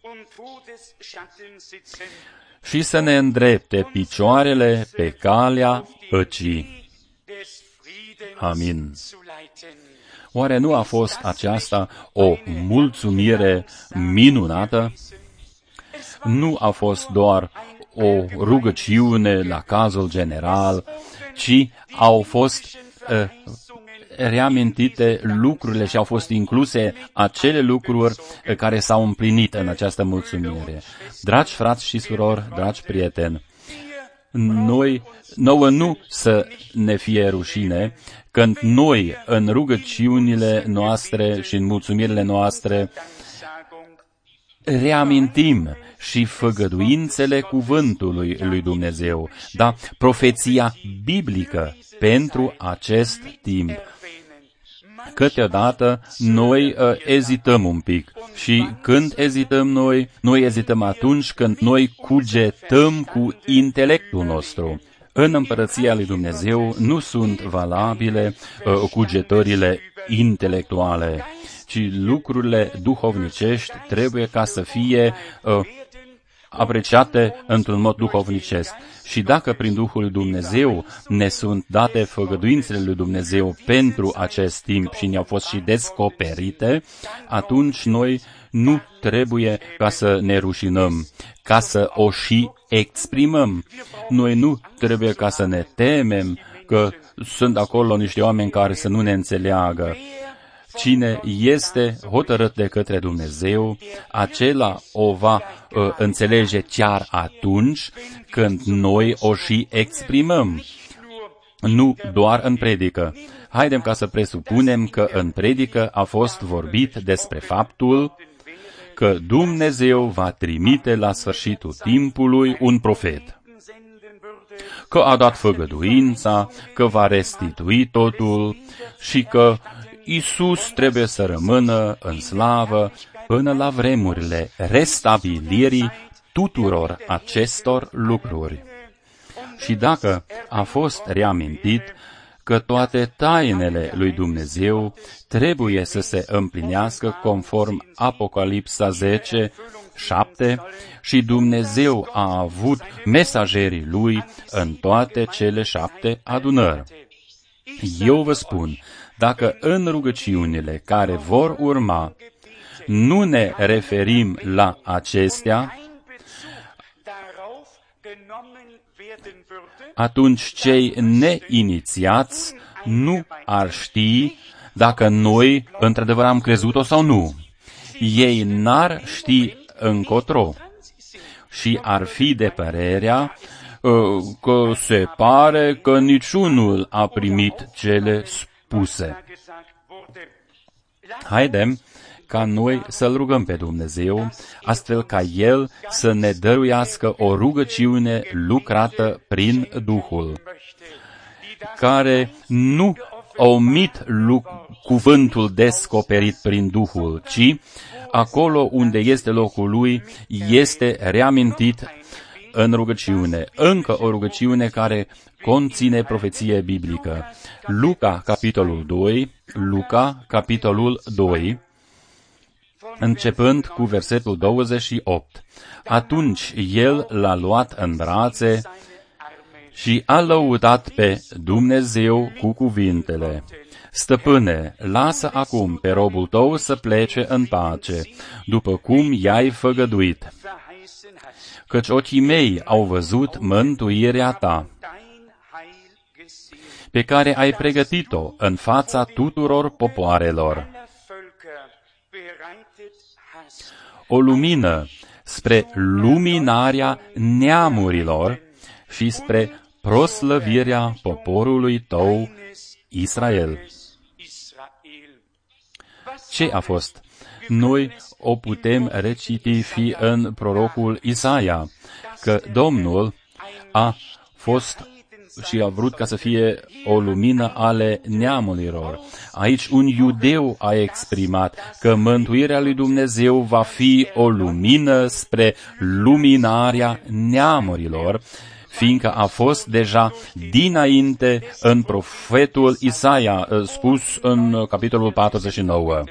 și să ne îndrepte picioarele pe calea păcii. Amin. Oare nu a fost aceasta o mulțumire minunată? Nu a fost doar o rugăciune la cazul general, ci au fost uh, reamintite lucrurile și au fost incluse acele lucruri care s-au împlinit în această mulțumire. Dragi frați și surori, dragi prieteni, noi, nouă nu să ne fie rușine când noi, în rugăciunile noastre și în mulțumirile noastre, reamintim și făgăduințele cuvântului lui Dumnezeu, da, profeția biblică pentru acest timp. Câteodată noi uh, ezităm un pic și când ezităm noi, noi ezităm atunci când noi cugetăm cu intelectul nostru. În împărăția lui Dumnezeu nu sunt valabile uh, cugetările intelectuale, ci lucrurile duhovnicești trebuie ca să fie uh, apreciate într-un mod duhovnicesc. Și dacă prin Duhul lui Dumnezeu ne sunt date făgăduințele lui Dumnezeu pentru acest timp și ne-au fost și descoperite, atunci noi nu trebuie ca să ne rușinăm, ca să o și exprimăm. Noi nu trebuie ca să ne temem că sunt acolo niște oameni care să nu ne înțeleagă. Cine este hotărât de către Dumnezeu, acela o va uh, înțelege chiar atunci când noi o și exprimăm, nu doar în predică. Haidem ca să presupunem că în predică a fost vorbit despre faptul că Dumnezeu va trimite la sfârșitul timpului un profet, că a dat făgăduința, că va restitui totul și că Iisus trebuie să rămână în slavă până la vremurile restabilirii tuturor acestor lucruri. Și dacă a fost reamintit că toate tainele lui Dumnezeu trebuie să se împlinească conform Apocalipsa zece, șapte, și Dumnezeu a avut mesagerii lui în toate cele șapte adunări. Eu vă spun, dacă în rugăciunile care vor urma nu ne referim la acestea, atunci cei neinițiați nu ar ști dacă noi într-adevăr am crezut-o sau nu. Ei n-ar ști încotro și ar fi de părerea că se pare că niciunul a primit cele spuse. Haidem ca noi să-L rugăm pe Dumnezeu, astfel ca El să ne dăruiască o rugăciune lucrată prin Duhul, care nu omit cuvântul descoperit prin Duhul, ci acolo unde este locul lui, este reamintit în rugăciune. Încă o rugăciune care conține profeție biblică. Luca, capitolul doi, Luca, capitolul doi, începând cu versetul douăzeci și opt. Atunci el l-a luat în brațe și a lăudat pe Dumnezeu cu cuvintele: Stăpâne, lasă acum pe robul tău să plece în pace, după cum i-ai făgăduit, căci ochii mei au văzut mântuirea ta, pe care ai pregătit-o în fața tuturor popoarelor. O lumină spre luminarea neamurilor și spre proslăvirea poporului tău, Israel. Ce a fost? Noi o putem reciti fi în prorocul Isaia, că Domnul a fost și a vrut ca să fie o lumină ale neamurilor. Aici un iudeu a exprimat că mântuirea lui Dumnezeu va fi o lumină spre luminarea neamurilor, fiindcă a fost deja dinainte în profetul Isaia, spus în capitolul patruzeci și nouă.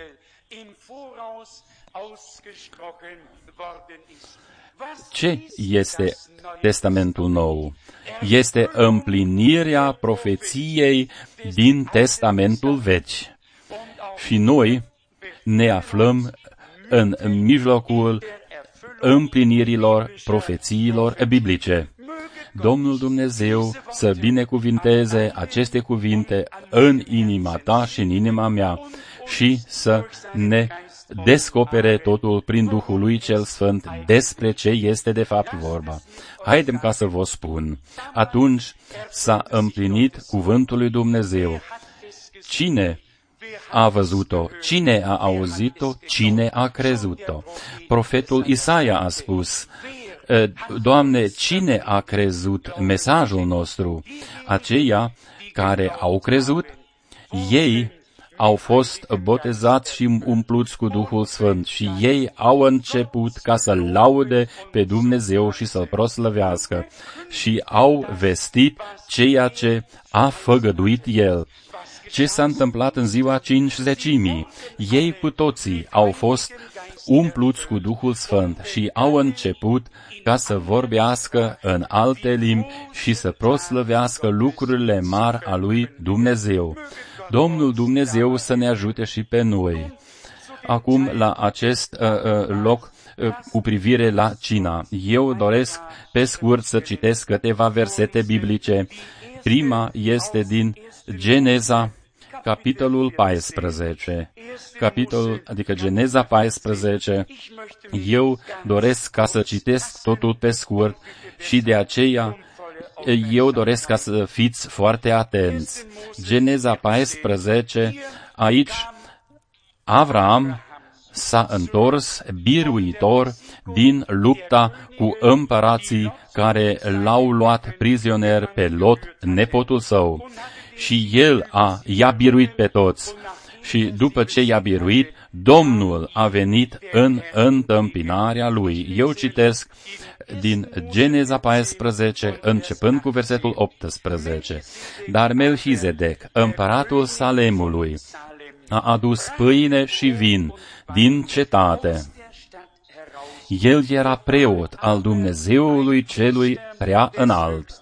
Ce este Testamentul Nou? Este împlinirea profeției din Testamentul Vechi. Și noi ne aflăm în mijlocul împlinirilor profețiilor biblice. Domnul Dumnezeu să binecuvinteze aceste cuvinte în inima ta și în inima mea și să ne descopere totul prin Duhul lui cel Sfânt despre ce este de fapt vorba. Haidem ca să vă spun, atunci s-a împlinit cuvântul lui Dumnezeu. Cine a văzut-o? Cine a auzit-o? Cine a crezut-o? Profetul Isaia a spus, Doamne, cine a crezut mesajul nostru? Aceia care au crezut, ei au fost botezați și umpluți cu Duhul Sfânt și ei au început ca să-L laude pe Dumnezeu și să-L proslăvească și au vestit ceea ce a făgăduit El. Ce s-a întâmplat în ziua cincizecimii? Ei cu toții au fost umpluți cu Duhul Sfânt și au început ca să vorbească în alte limbi și să proslăvească lucrurile mari a lui Dumnezeu. Domnul Dumnezeu să ne ajute și pe noi. Acum, la acest uh, uh, loc uh, cu privire la cina, eu doresc pe scurt să citesc câteva versete biblice. Prima este din Geneza, capitolul paisprezece. Capitolul, adică Geneza paisprezece, eu doresc ca să citesc totul pe scurt și de aceea eu doresc ca să fiți foarte atenți. Geneza paisprezece, aici Avram s-a întors biruitor din lupta cu împărații care l-au luat prizonier pe Lot, nepotul său. Și el a, i-a biruit pe toți. Și după ce i-a biruit, Domnul a venit în întâmpinarea lui. Eu citesc din Geneza paisprezece, începând cu versetul optsprezece. Dar Melchizedec, împăratul Salemului, a adus pâine și vin din cetate. El era preot al Dumnezeului celui prea înalt.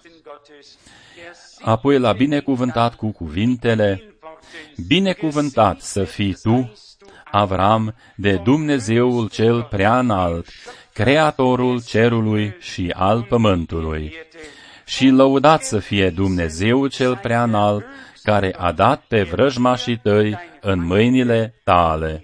Apoi l-a binecuvântat cu cuvintele, binecuvântat să fii tu, Avram, de Dumnezeul cel prea înalt, Creatorul cerului și al pământului. Și lăudat să fie Dumnezeul cel prea înalt, care a dat pe vrăjmașii tăi în mâinile tale.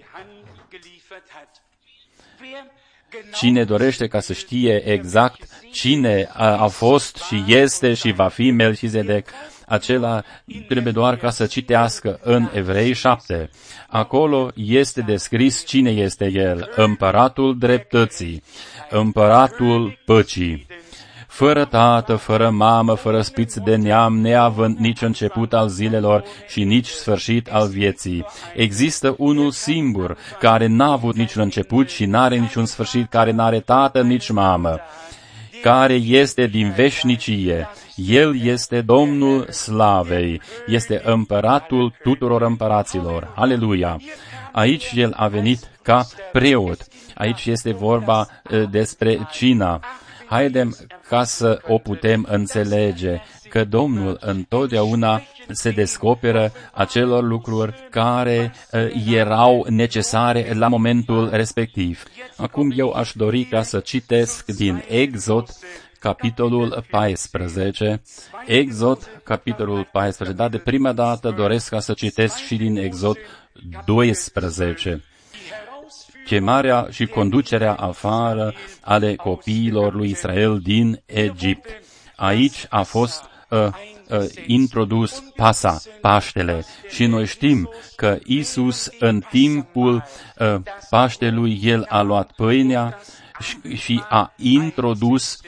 Cine dorește ca să știe exact cine a fost și este și va fi Melchizedec, acela trebuie doar ca să citească în Evrei șapte. Acolo este descris cine este el, împăratul dreptății, împăratul păcii, fără tată, fără mamă, fără spiț de neam, neavând nici început al zilelor și nici sfârșit al vieții. Există unul singur, care n-a avut niciun început și n-are niciun sfârșit, care n-are tată, nici mamă, care este din veșnicie. El este Domnul slavei, este împăratul tuturor împăraților. Aleluia! Aici el a venit ca preot. Aici este vorba despre cina. Haidem ca să o putem înțelege, că Domnul întotdeauna se descoperă acelor lucruri care uh, erau necesare la momentul respectiv. Acum eu aș dori ca să citesc din Exod, capitolul paisprezece. Exod, capitolul paisprezece. Dar de prima dată doresc ca să citesc și din Exod doisprezece. Chemarea și conducerea afară ale copiilor lui Israel din Egipt. Aici a fost uh, uh, introdus Pasa, Paștele, și noi știm că Iisus în timpul uh, Paștelui, El a luat pâinea și, și a introdus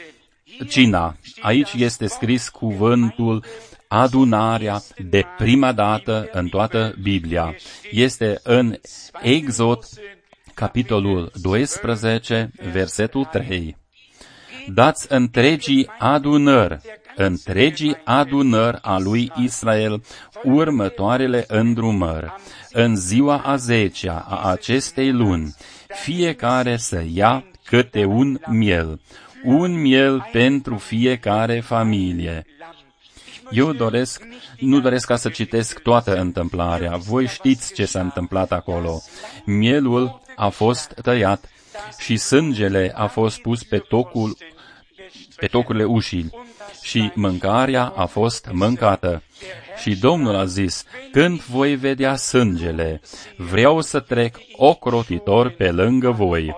cina. Aici este scris cuvântul adunarea de prima dată în toată Biblia. Este în Exod, capitolul doisprezece, versetul trei. Dați întregii adunări, întregii adunări a lui Israel următoarele îndrumări. În ziua a zecea a acestei luni, fiecare să ia câte un miel, un miel pentru fiecare familie. Eu doresc, nu doresc ca să citesc toată întâmplarea. Voi știți ce s-a întâmplat acolo. Mielul a fost tăiat și sângele a fost pus pe tocul, pe tocurile ușii și mâncarea a fost mâncată. Și Domnul a zis, când voi vedea sângele, vreau să trec ocrotitor pe lângă voi.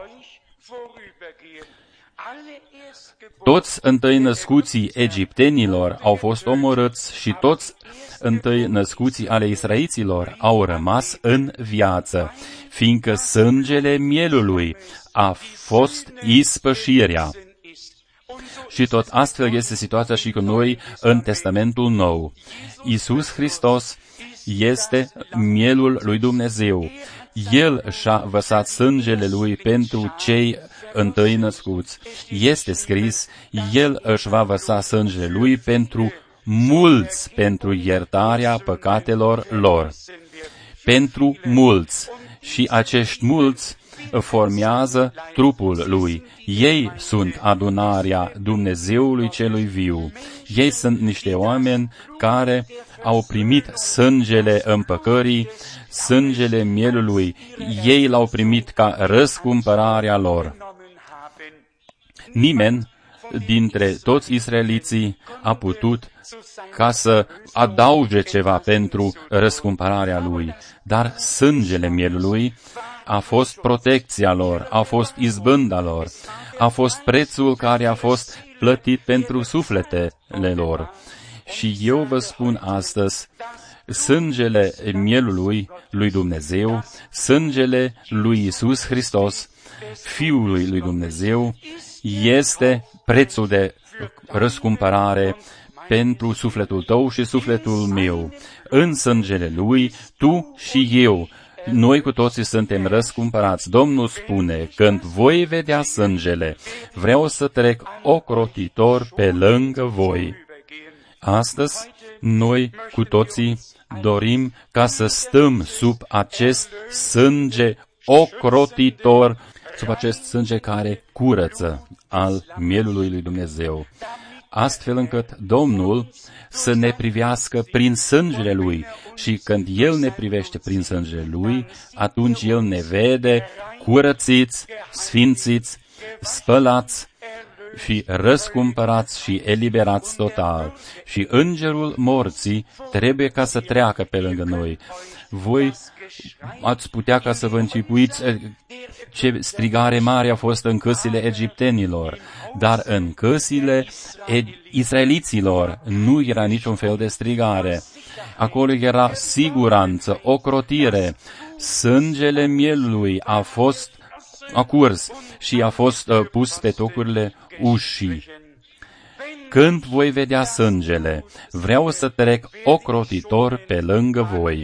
Toți întâi născuții egiptenilor au fost omorâți și toți întâi născuții ale israeliților au rămas în viață, fiindcă sângele mielului a fost ispășirea. Și tot astfel este situația și cu noi în Testamentul Nou. Iisus Hristos este mielul lui Dumnezeu. El și-a vărsat sângele lui pentru cei întâi născuți. Este scris, El își va vărsa sângele lui pentru mulți, pentru iertarea păcatelor lor. Pentru mulți. Și acești mulți formează trupul lui. Ei sunt adunarea Dumnezeului celui viu. Ei sunt niște oameni care au primit sângele împăcării, sângele mielului. Ei l-au primit ca răscumpărarea lor. Nimeni dintre toți israeliții a putut ca să adauge ceva pentru răscumpărarea lui, dar sângele mielului a fost protecția lor, a fost izbânda lor, a fost prețul care a fost plătit pentru sufletele lor. Și eu vă spun astăzi, sângele mielului lui Dumnezeu, sângele lui Iisus Hristos, Fiului lui Dumnezeu, este prețul de răscumpărare pentru sufletul tău și sufletul meu. În sângele lui, tu și eu, noi cu toții suntem răscumpărați. Domnul spune, când voi vedea sângele, vreau să trec ocrotitor pe lângă voi. Astăzi, noi cu toții dorim ca să stăm sub acest sânge ocrotitor, sub acest sânge care curăță al mielului lui Dumnezeu, astfel încât Domnul să ne privească prin sângele Lui. Și când El ne privește prin sângele Lui, atunci El ne vede curățiți, sfințiți, spălați și răscumpărați și eliberați total. Și îngerul morții trebuie ca să treacă pe lângă noi. Voi ați putea ca să vă închipuiți ce strigare mare a fost în căsile egiptenilor, dar în căsile israeliților nu era niciun fel de strigare. Acolo era siguranță, ocrotire. Sângele mielului a fost a curs și a fost uh, pus pe tocurile ușii. Când voi vedea sângele, vreau să trec ocrotitor pe lângă voi.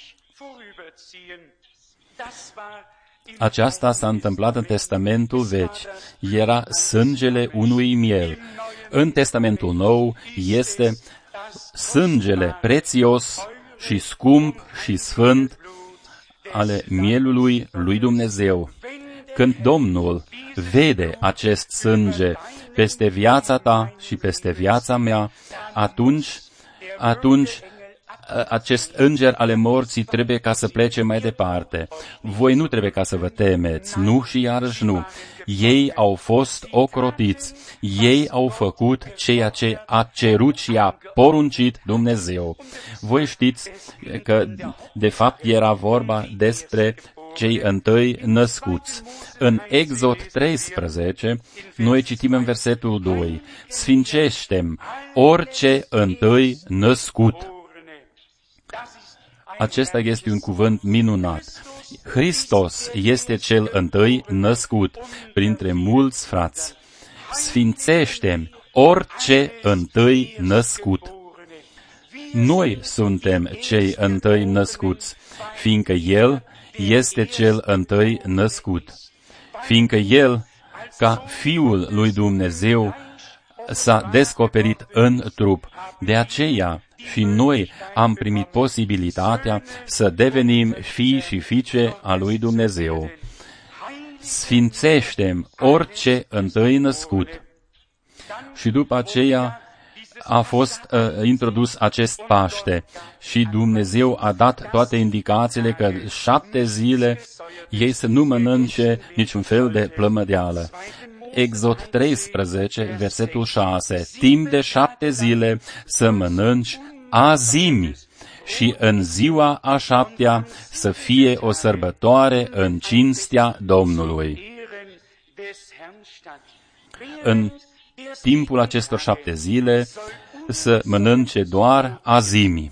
Aceasta s-a întâmplat în Testamentul Vechi. Era sângele unui miel. În Testamentul Nou este sângele prețios și scump și sfânt ale mielului lui Dumnezeu. Când Domnul vede acest sânge peste viața ta și peste viața mea, atunci, atunci acest înger ale morții trebuie ca să plece mai departe. Voi nu trebuie ca să vă temeți, nu și iarăși nu. Ei au fost ocrotiți, ei au făcut ceea ce a cerut și a poruncit Dumnezeu. Voi știți că de fapt era vorba despre cei întâi născuți. În Exod treisprezece, noi citim în versetul doi, sfințește-mi orice întâi născut. Acesta este un cuvânt minunat. Hristos este cel întâi născut printre mulți frați. Sfințește-mi orice întâi născut. Noi suntem cei întâi născuți, fiindcă El este cel întâi născut. Fiindcă El, ca Fiul lui Dumnezeu, s-a descoperit în trup. De aceea și noi am primit posibilitatea să devenim fii și fiice a lui Dumnezeu. Sfințește-mi orice întâi născut. Și după aceea a fost uh, introdus acest Paște și Dumnezeu a dat toate indicațiile că șapte zile ei să nu mănânce niciun fel de plămădeală. Exod treisprezece, versetul șase. Timp de șapte zile să mănânci azimi și în ziua a șaptea să fie o sărbătoare în cinstea Domnului. În timpul acestor șapte zile să mănânce doar azimi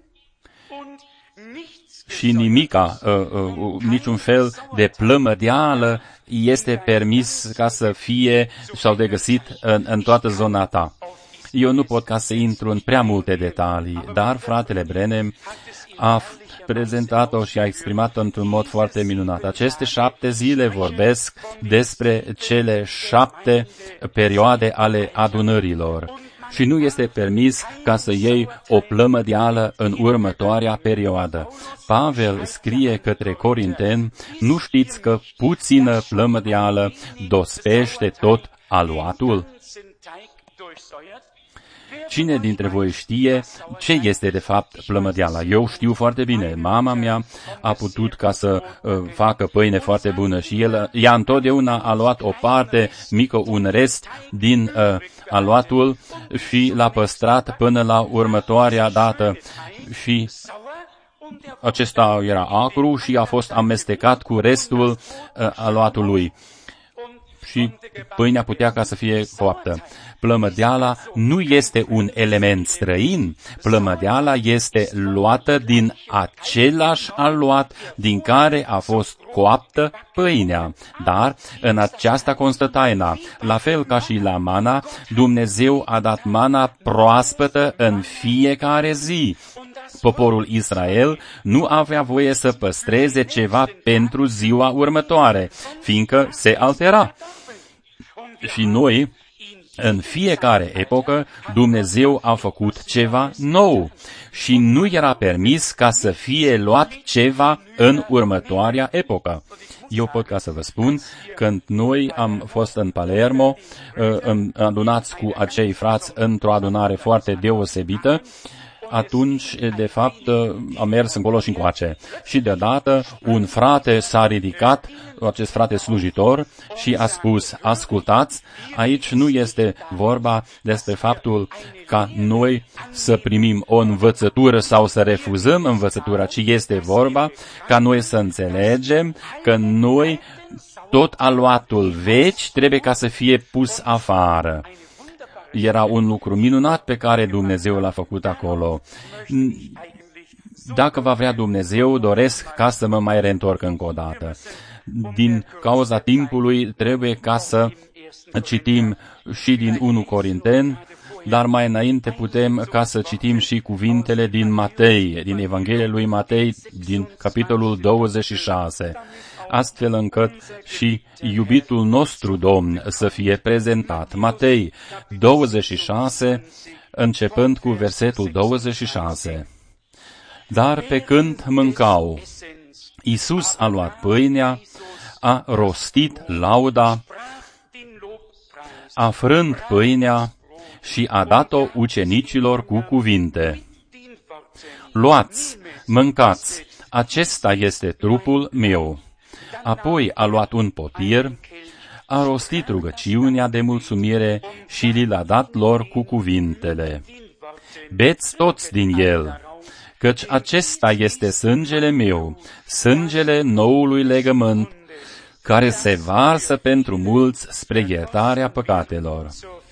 și nimica, uh, uh, niciun fel de plămădeală este permis ca să fie sau de găsit în, în toată zona ta. Eu nu pot ca să intru în prea multe detalii, dar fratele Branham a prezentat-o și a exprimat-o într-un mod foarte minunat. Aceste șapte zile vorbesc despre cele șapte perioade ale adunărilor și nu este permis ca să iei o plămădeală în următoarea perioadă. Pavel scrie către Corinteni, nu știți că puțină plămădeală dospește tot aluatul? Cine dintre voi știe ce este de fapt plămădeala? Eu știu foarte bine. Mama mea a putut ca să uh, facă pâine foarte bună și el, ea întotdeauna a luat o parte mică, un rest din uh, aluatul și l-a păstrat până la următoarea dată. Și acesta era acru și a fost amestecat cu restul uh, aluatului. Și pâinea putea ca să fie coaptă. Plămădeala nu este un element străin. Plămădeala este luată din același aluat din care a fost coaptă pâinea. Dar în aceasta constă taina. La fel ca și la mana, Dumnezeu a dat mana proaspătă în fiecare zi. Poporul Israel nu avea voie să păstreze ceva pentru ziua următoare, fiindcă se altera. Și noi, în fiecare epocă, Dumnezeu a făcut ceva nou și nu era permis ca să fie luat ceva în următoarea epocă. Eu pot ca să vă spun, când noi am fost în Palermo, adunați cu acei frați într-o adunare foarte deosebită, atunci, de fapt, am mers încolo și încoace. Și deodată, un frate s-a ridicat, acest frate slujitor, și a spus, ascultați, aici nu este vorba despre faptul ca noi să primim o învățătură sau să refuzăm învățătura, ci este vorba ca noi să înțelegem că noi, tot aluatul vechi, trebuie ca să fie pus afară. Era un lucru minunat pe care Dumnezeu l-a făcut acolo. Dacă va vrea Dumnezeu, doresc ca să mă mai reîntorc încă o dată. Din cauza timpului trebuie ca să citim și din întâi Corinteni, dar mai înainte putem ca să citim și cuvintele din Matei, din Evanghelia lui Matei, din capitolul douăzeci și șase. Astfel încât și iubitul nostru Domn să fie prezentat. Matei douăzeci și șase, începând cu versetul douăzeci și șase. Dar pe când mâncau, Iisus a luat pâinea, a rostit lauda, a frânt pâinea și a dat-o ucenicilor cu cuvinte. Luați, mâncați, acesta este trupul meu. Apoi a luat un potir, a rostit rugăciunea de mulțumire și li l-a dat lor cu cuvintele. Beți toți din el, căci acesta este sângele meu, sângele noului legământ, care se varsă pentru mulți spre iertarea păcatelor.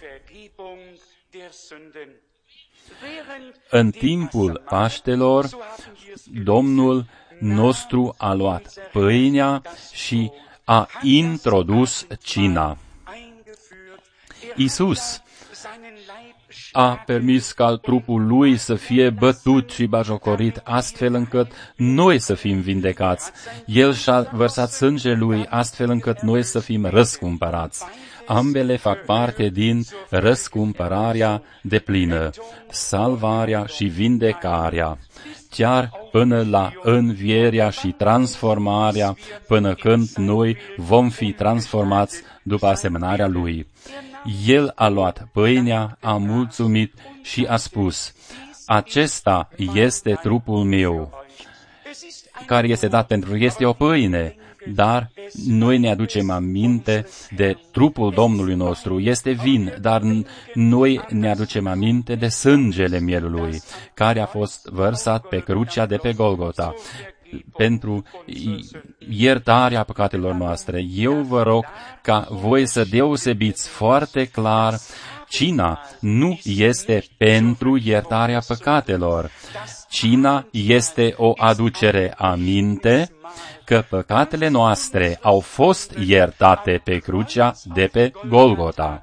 În timpul Paștelor, Domnul nostru a luat pâinea și a introdus cina. Iisus a permis ca trupul lui să fie bătut și bajocorit, astfel încât noi să fim vindecați. El și-a vărsat sângele lui, astfel încât noi să fim răscumpărați. Ambele fac parte din răscumpărarea deplină, salvarea și vindecarea, chiar până la învierea și transformarea, până când noi vom fi transformați după asemănarea lui. El a luat pâinea, a mulțumit și a spus: acesta este trupul meu, care este dat pentru este o pâine, dar noi ne aducem aminte de trupul Domnului nostru, este vin, dar noi ne aducem aminte de sângele mielului, care a fost vărsat pe crucea de pe Golgota, pentru iertarea păcatelor noastre. Eu vă rog ca voi să deosebiți foarte clar: cina nu este pentru iertarea păcatelor. Cina este o aducere aminte că păcatele noastre au fost iertate pe crucea de pe Golgota.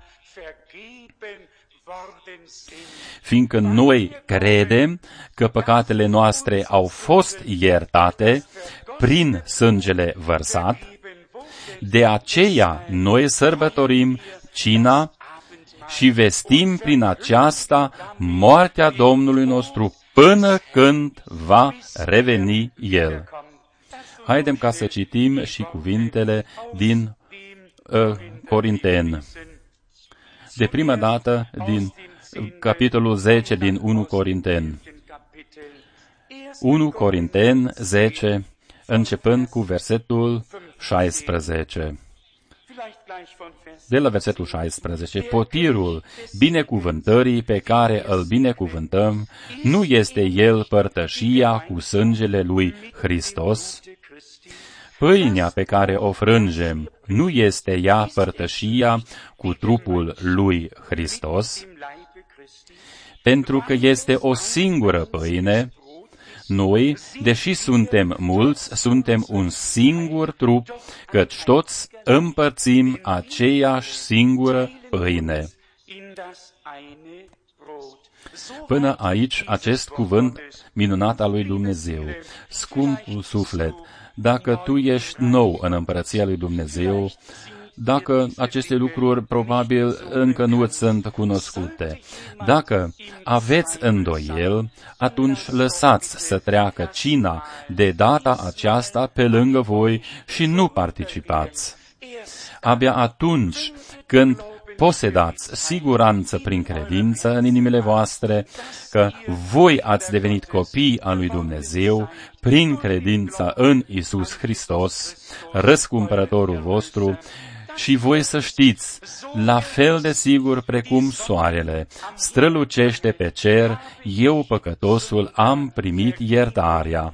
Fiindcă noi credem că păcatele noastre au fost iertate prin sângele vărsat, de aceea noi sărbătorim cina și vestim prin aceasta moartea Domnului nostru până când va reveni El. Haidem ca să citim și cuvintele din uh, Corinteni. De prima dată din capitolul zece din unu Corinteni. unu Corinteni zece, începând cu versetul șaisprezece. De la versetul șaisprezece, potirul binecuvântării pe care îl binecuvântăm, nu este el părtășia cu sângele lui Hristos? Pâinea pe care o frângem, nu este ea părtășia cu trupul lui Hristos? Pentru că este o singură pâine, noi, deși suntem mulți, suntem un singur trup, căci toți împărțim aceeași singură pâine. Până aici, acest cuvânt minunat al lui Dumnezeu. Scumpul suflet, dacă tu ești nou în împărăția lui Dumnezeu, dacă aceste lucruri probabil încă nu îți sunt cunoscute, dacă aveți îndoiel, atunci lăsați să treacă cina de data aceasta pe lângă voi și nu participați. Abia atunci când posedați siguranță prin credință în inimile voastre că voi ați devenit copii al lui Dumnezeu prin credința în Iisus Hristos, răscumpărătorul vostru, și voi să știți, la fel de sigur precum soarele strălucește pe cer, eu, păcătosul, am primit iertarea.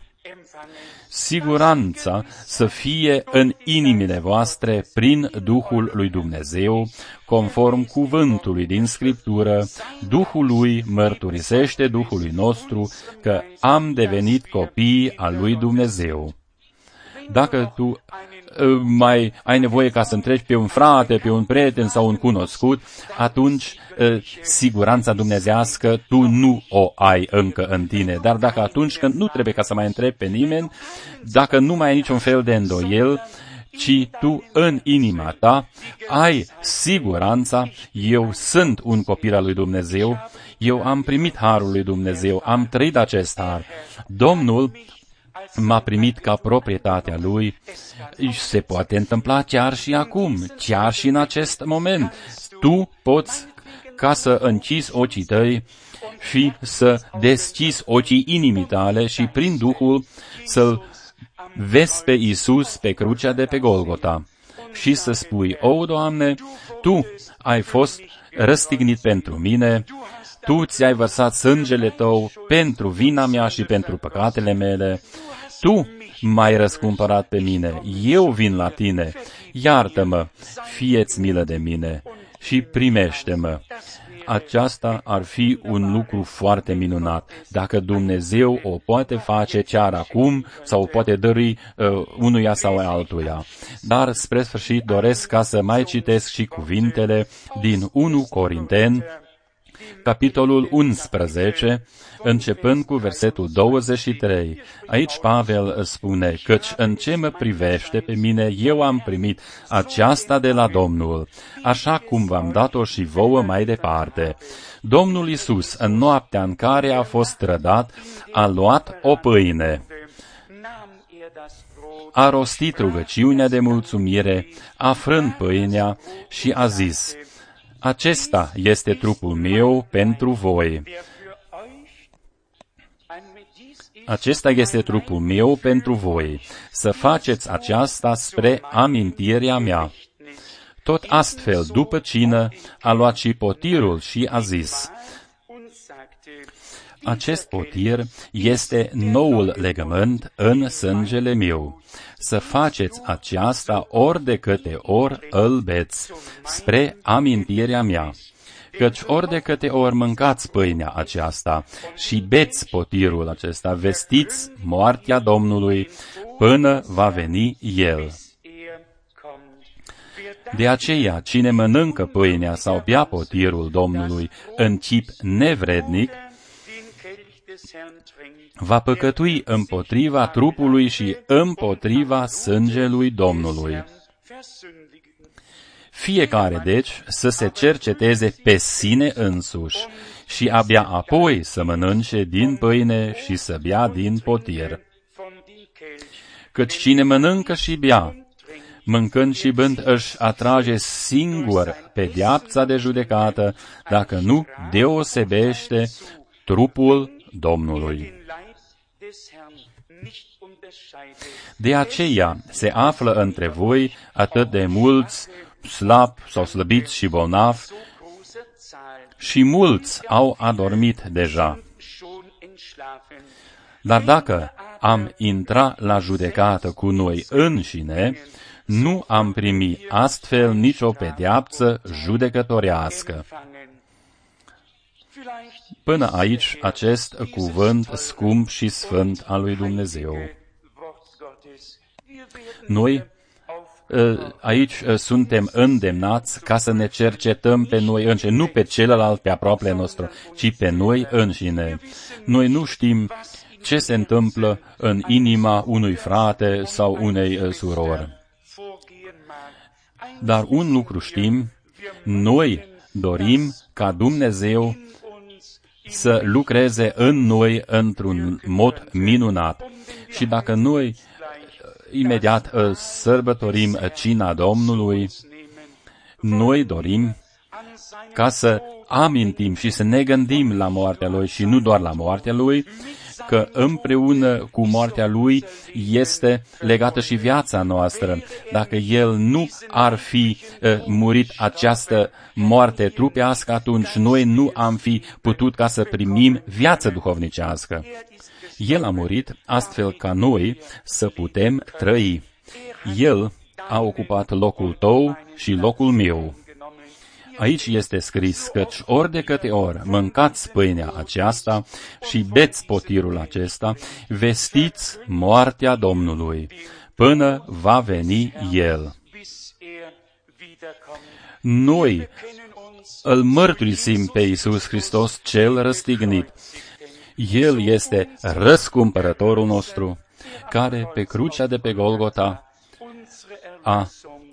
Siguranța să fie în inimile voastre prin Duhul lui Dumnezeu, conform cuvântului din Scriptură, Duhul lui mărturisește Duhului nostru că am devenit copii al lui Dumnezeu. Dacă tu mai ai nevoie ca să întreci pe un frate, pe un prieten sau un cunoscut, atunci siguranța dumnezească tu nu o ai încă în tine. Dar dacă atunci când nu trebuie ca să mai întrebi pe nimeni, dacă nu mai ai niciun fel de îndoiel, ci tu în inima ta ai siguranța: eu sunt un copil al lui Dumnezeu, eu am primit harul lui Dumnezeu, am trăit acest har. Domnul m-a primit ca proprietatea lui. Se poate întâmpla chiar și acum, chiar și în acest moment. Tu poți ca să închizi ochii tăi și să deschizi ochii inimii tale și prin Duhul să-L vezi pe Iisus pe crucea de pe Golgota și să spui: o, Doamne, Tu ai fost răstignit pentru mine, Tu ți-ai vărsat sângele Tău pentru vina mea și pentru păcatele mele, Tu m-ai răscumpărat pe mine, eu vin la Tine, iartă-mă, fie-ți milă de mine și primește-mă. Aceasta ar fi un lucru foarte minunat. Dacă Dumnezeu o poate face chiar acum sau o poate dări uh, unuia sau altuia. Dar spre sfârșit doresc ca să mai citesc și cuvintele din unu Corinteni, capitolul unsprezece, începând cu versetul douăzeci și trei. Aici Pavel spune, căci în ce mă privește pe mine, eu am primit aceasta de la Domnul, așa cum v-am dat-o și vouă mai departe. Domnul Iisus, în noaptea în care a fost trădat, a luat o pâine, a rostit rugăciunea de mulțumire, a frânt pâinea și a zis, acesta este trupul meu pentru voi. Acesta este trupul meu pentru voi. Să faceți aceasta spre amintirea mea. Tot astfel, după cină, a luat și potirul și a zis, acest potir este noul legământ în sângele meu. Să faceți aceasta ori de câte ori îl beți, spre amintirea mea. Căci ori de câte ori mâncați pâinea aceasta și beți potirul acesta, vestiți moartea Domnului până va veni El. De aceea, cine mănâncă pâinea sau bea potirul Domnului în chip nevrednic, va păcătui împotriva trupului și împotriva sângelui Domnului. Fiecare, deci, să se cerceteze pe sine însuși și abia apoi să mănânce din pâine și să bea din potir. Căci cine mănâncă și bea, mâncând și bând își atrage singur pedeapsa de judecată, dacă nu deosebește trupul Domnului. De aceea se află între voi atât de mulți slabi sau slăbiți și bolnavi, și mulți au adormit deja. Dar dacă am intrat la judecată cu noi înșine, nu am primit astfel nicio pedeapsă judecătorească. Până aici acest cuvânt scump și sfânt al lui Dumnezeu. Noi aici suntem îndemnați ca să ne cercetăm pe noi înșine, nu pe celălalt, pe aproapele nostru, ci pe noi înșine. Noi nu știm ce se întâmplă în inima unui frate sau unei surori. Dar un lucru știm, noi dorim ca Dumnezeu să lucreze în noi într-un mod minunat. Și dacă noi imediat sărbătorim cina Domnului, noi dorim ca să amintim și să ne gândim la moartea Lui și nu doar la moartea Lui, că împreună cu moartea Lui este legată și viața noastră. Dacă El nu ar fi uh, murit această moarte trupească, atunci noi nu am fi putut ca să primim viață duhovnicească. El a murit astfel ca noi să putem trăi. El a ocupat locul tău și locul meu. Aici este scris, căci ori de câte ori mâncați pâinea aceasta și beți potirul acesta, vestiți moartea Domnului, până va veni El. Noi îl mărturisim pe Iisus Hristos cel răstignit. El este răscumpărătorul nostru, care pe crucea de pe Golgota a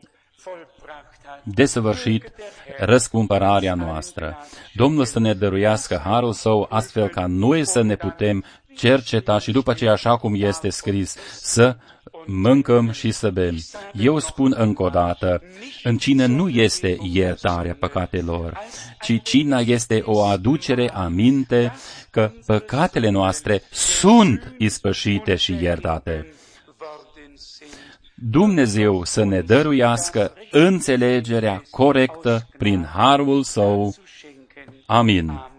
desăvârșit răscumpărarea noastră. Domnul să ne dăruiască harul Său, astfel ca noi să ne putem cerceta și după aceea, așa cum este scris, să mâncăm și să bem. Eu spun încă o dată, în cină nu este iertarea păcatelor, ci cina este o aducere aminte că păcatele noastre sunt ispășite și iertate. Dumnezeu să ne dăruiască înțelegerea corectă prin harul Său. Amin.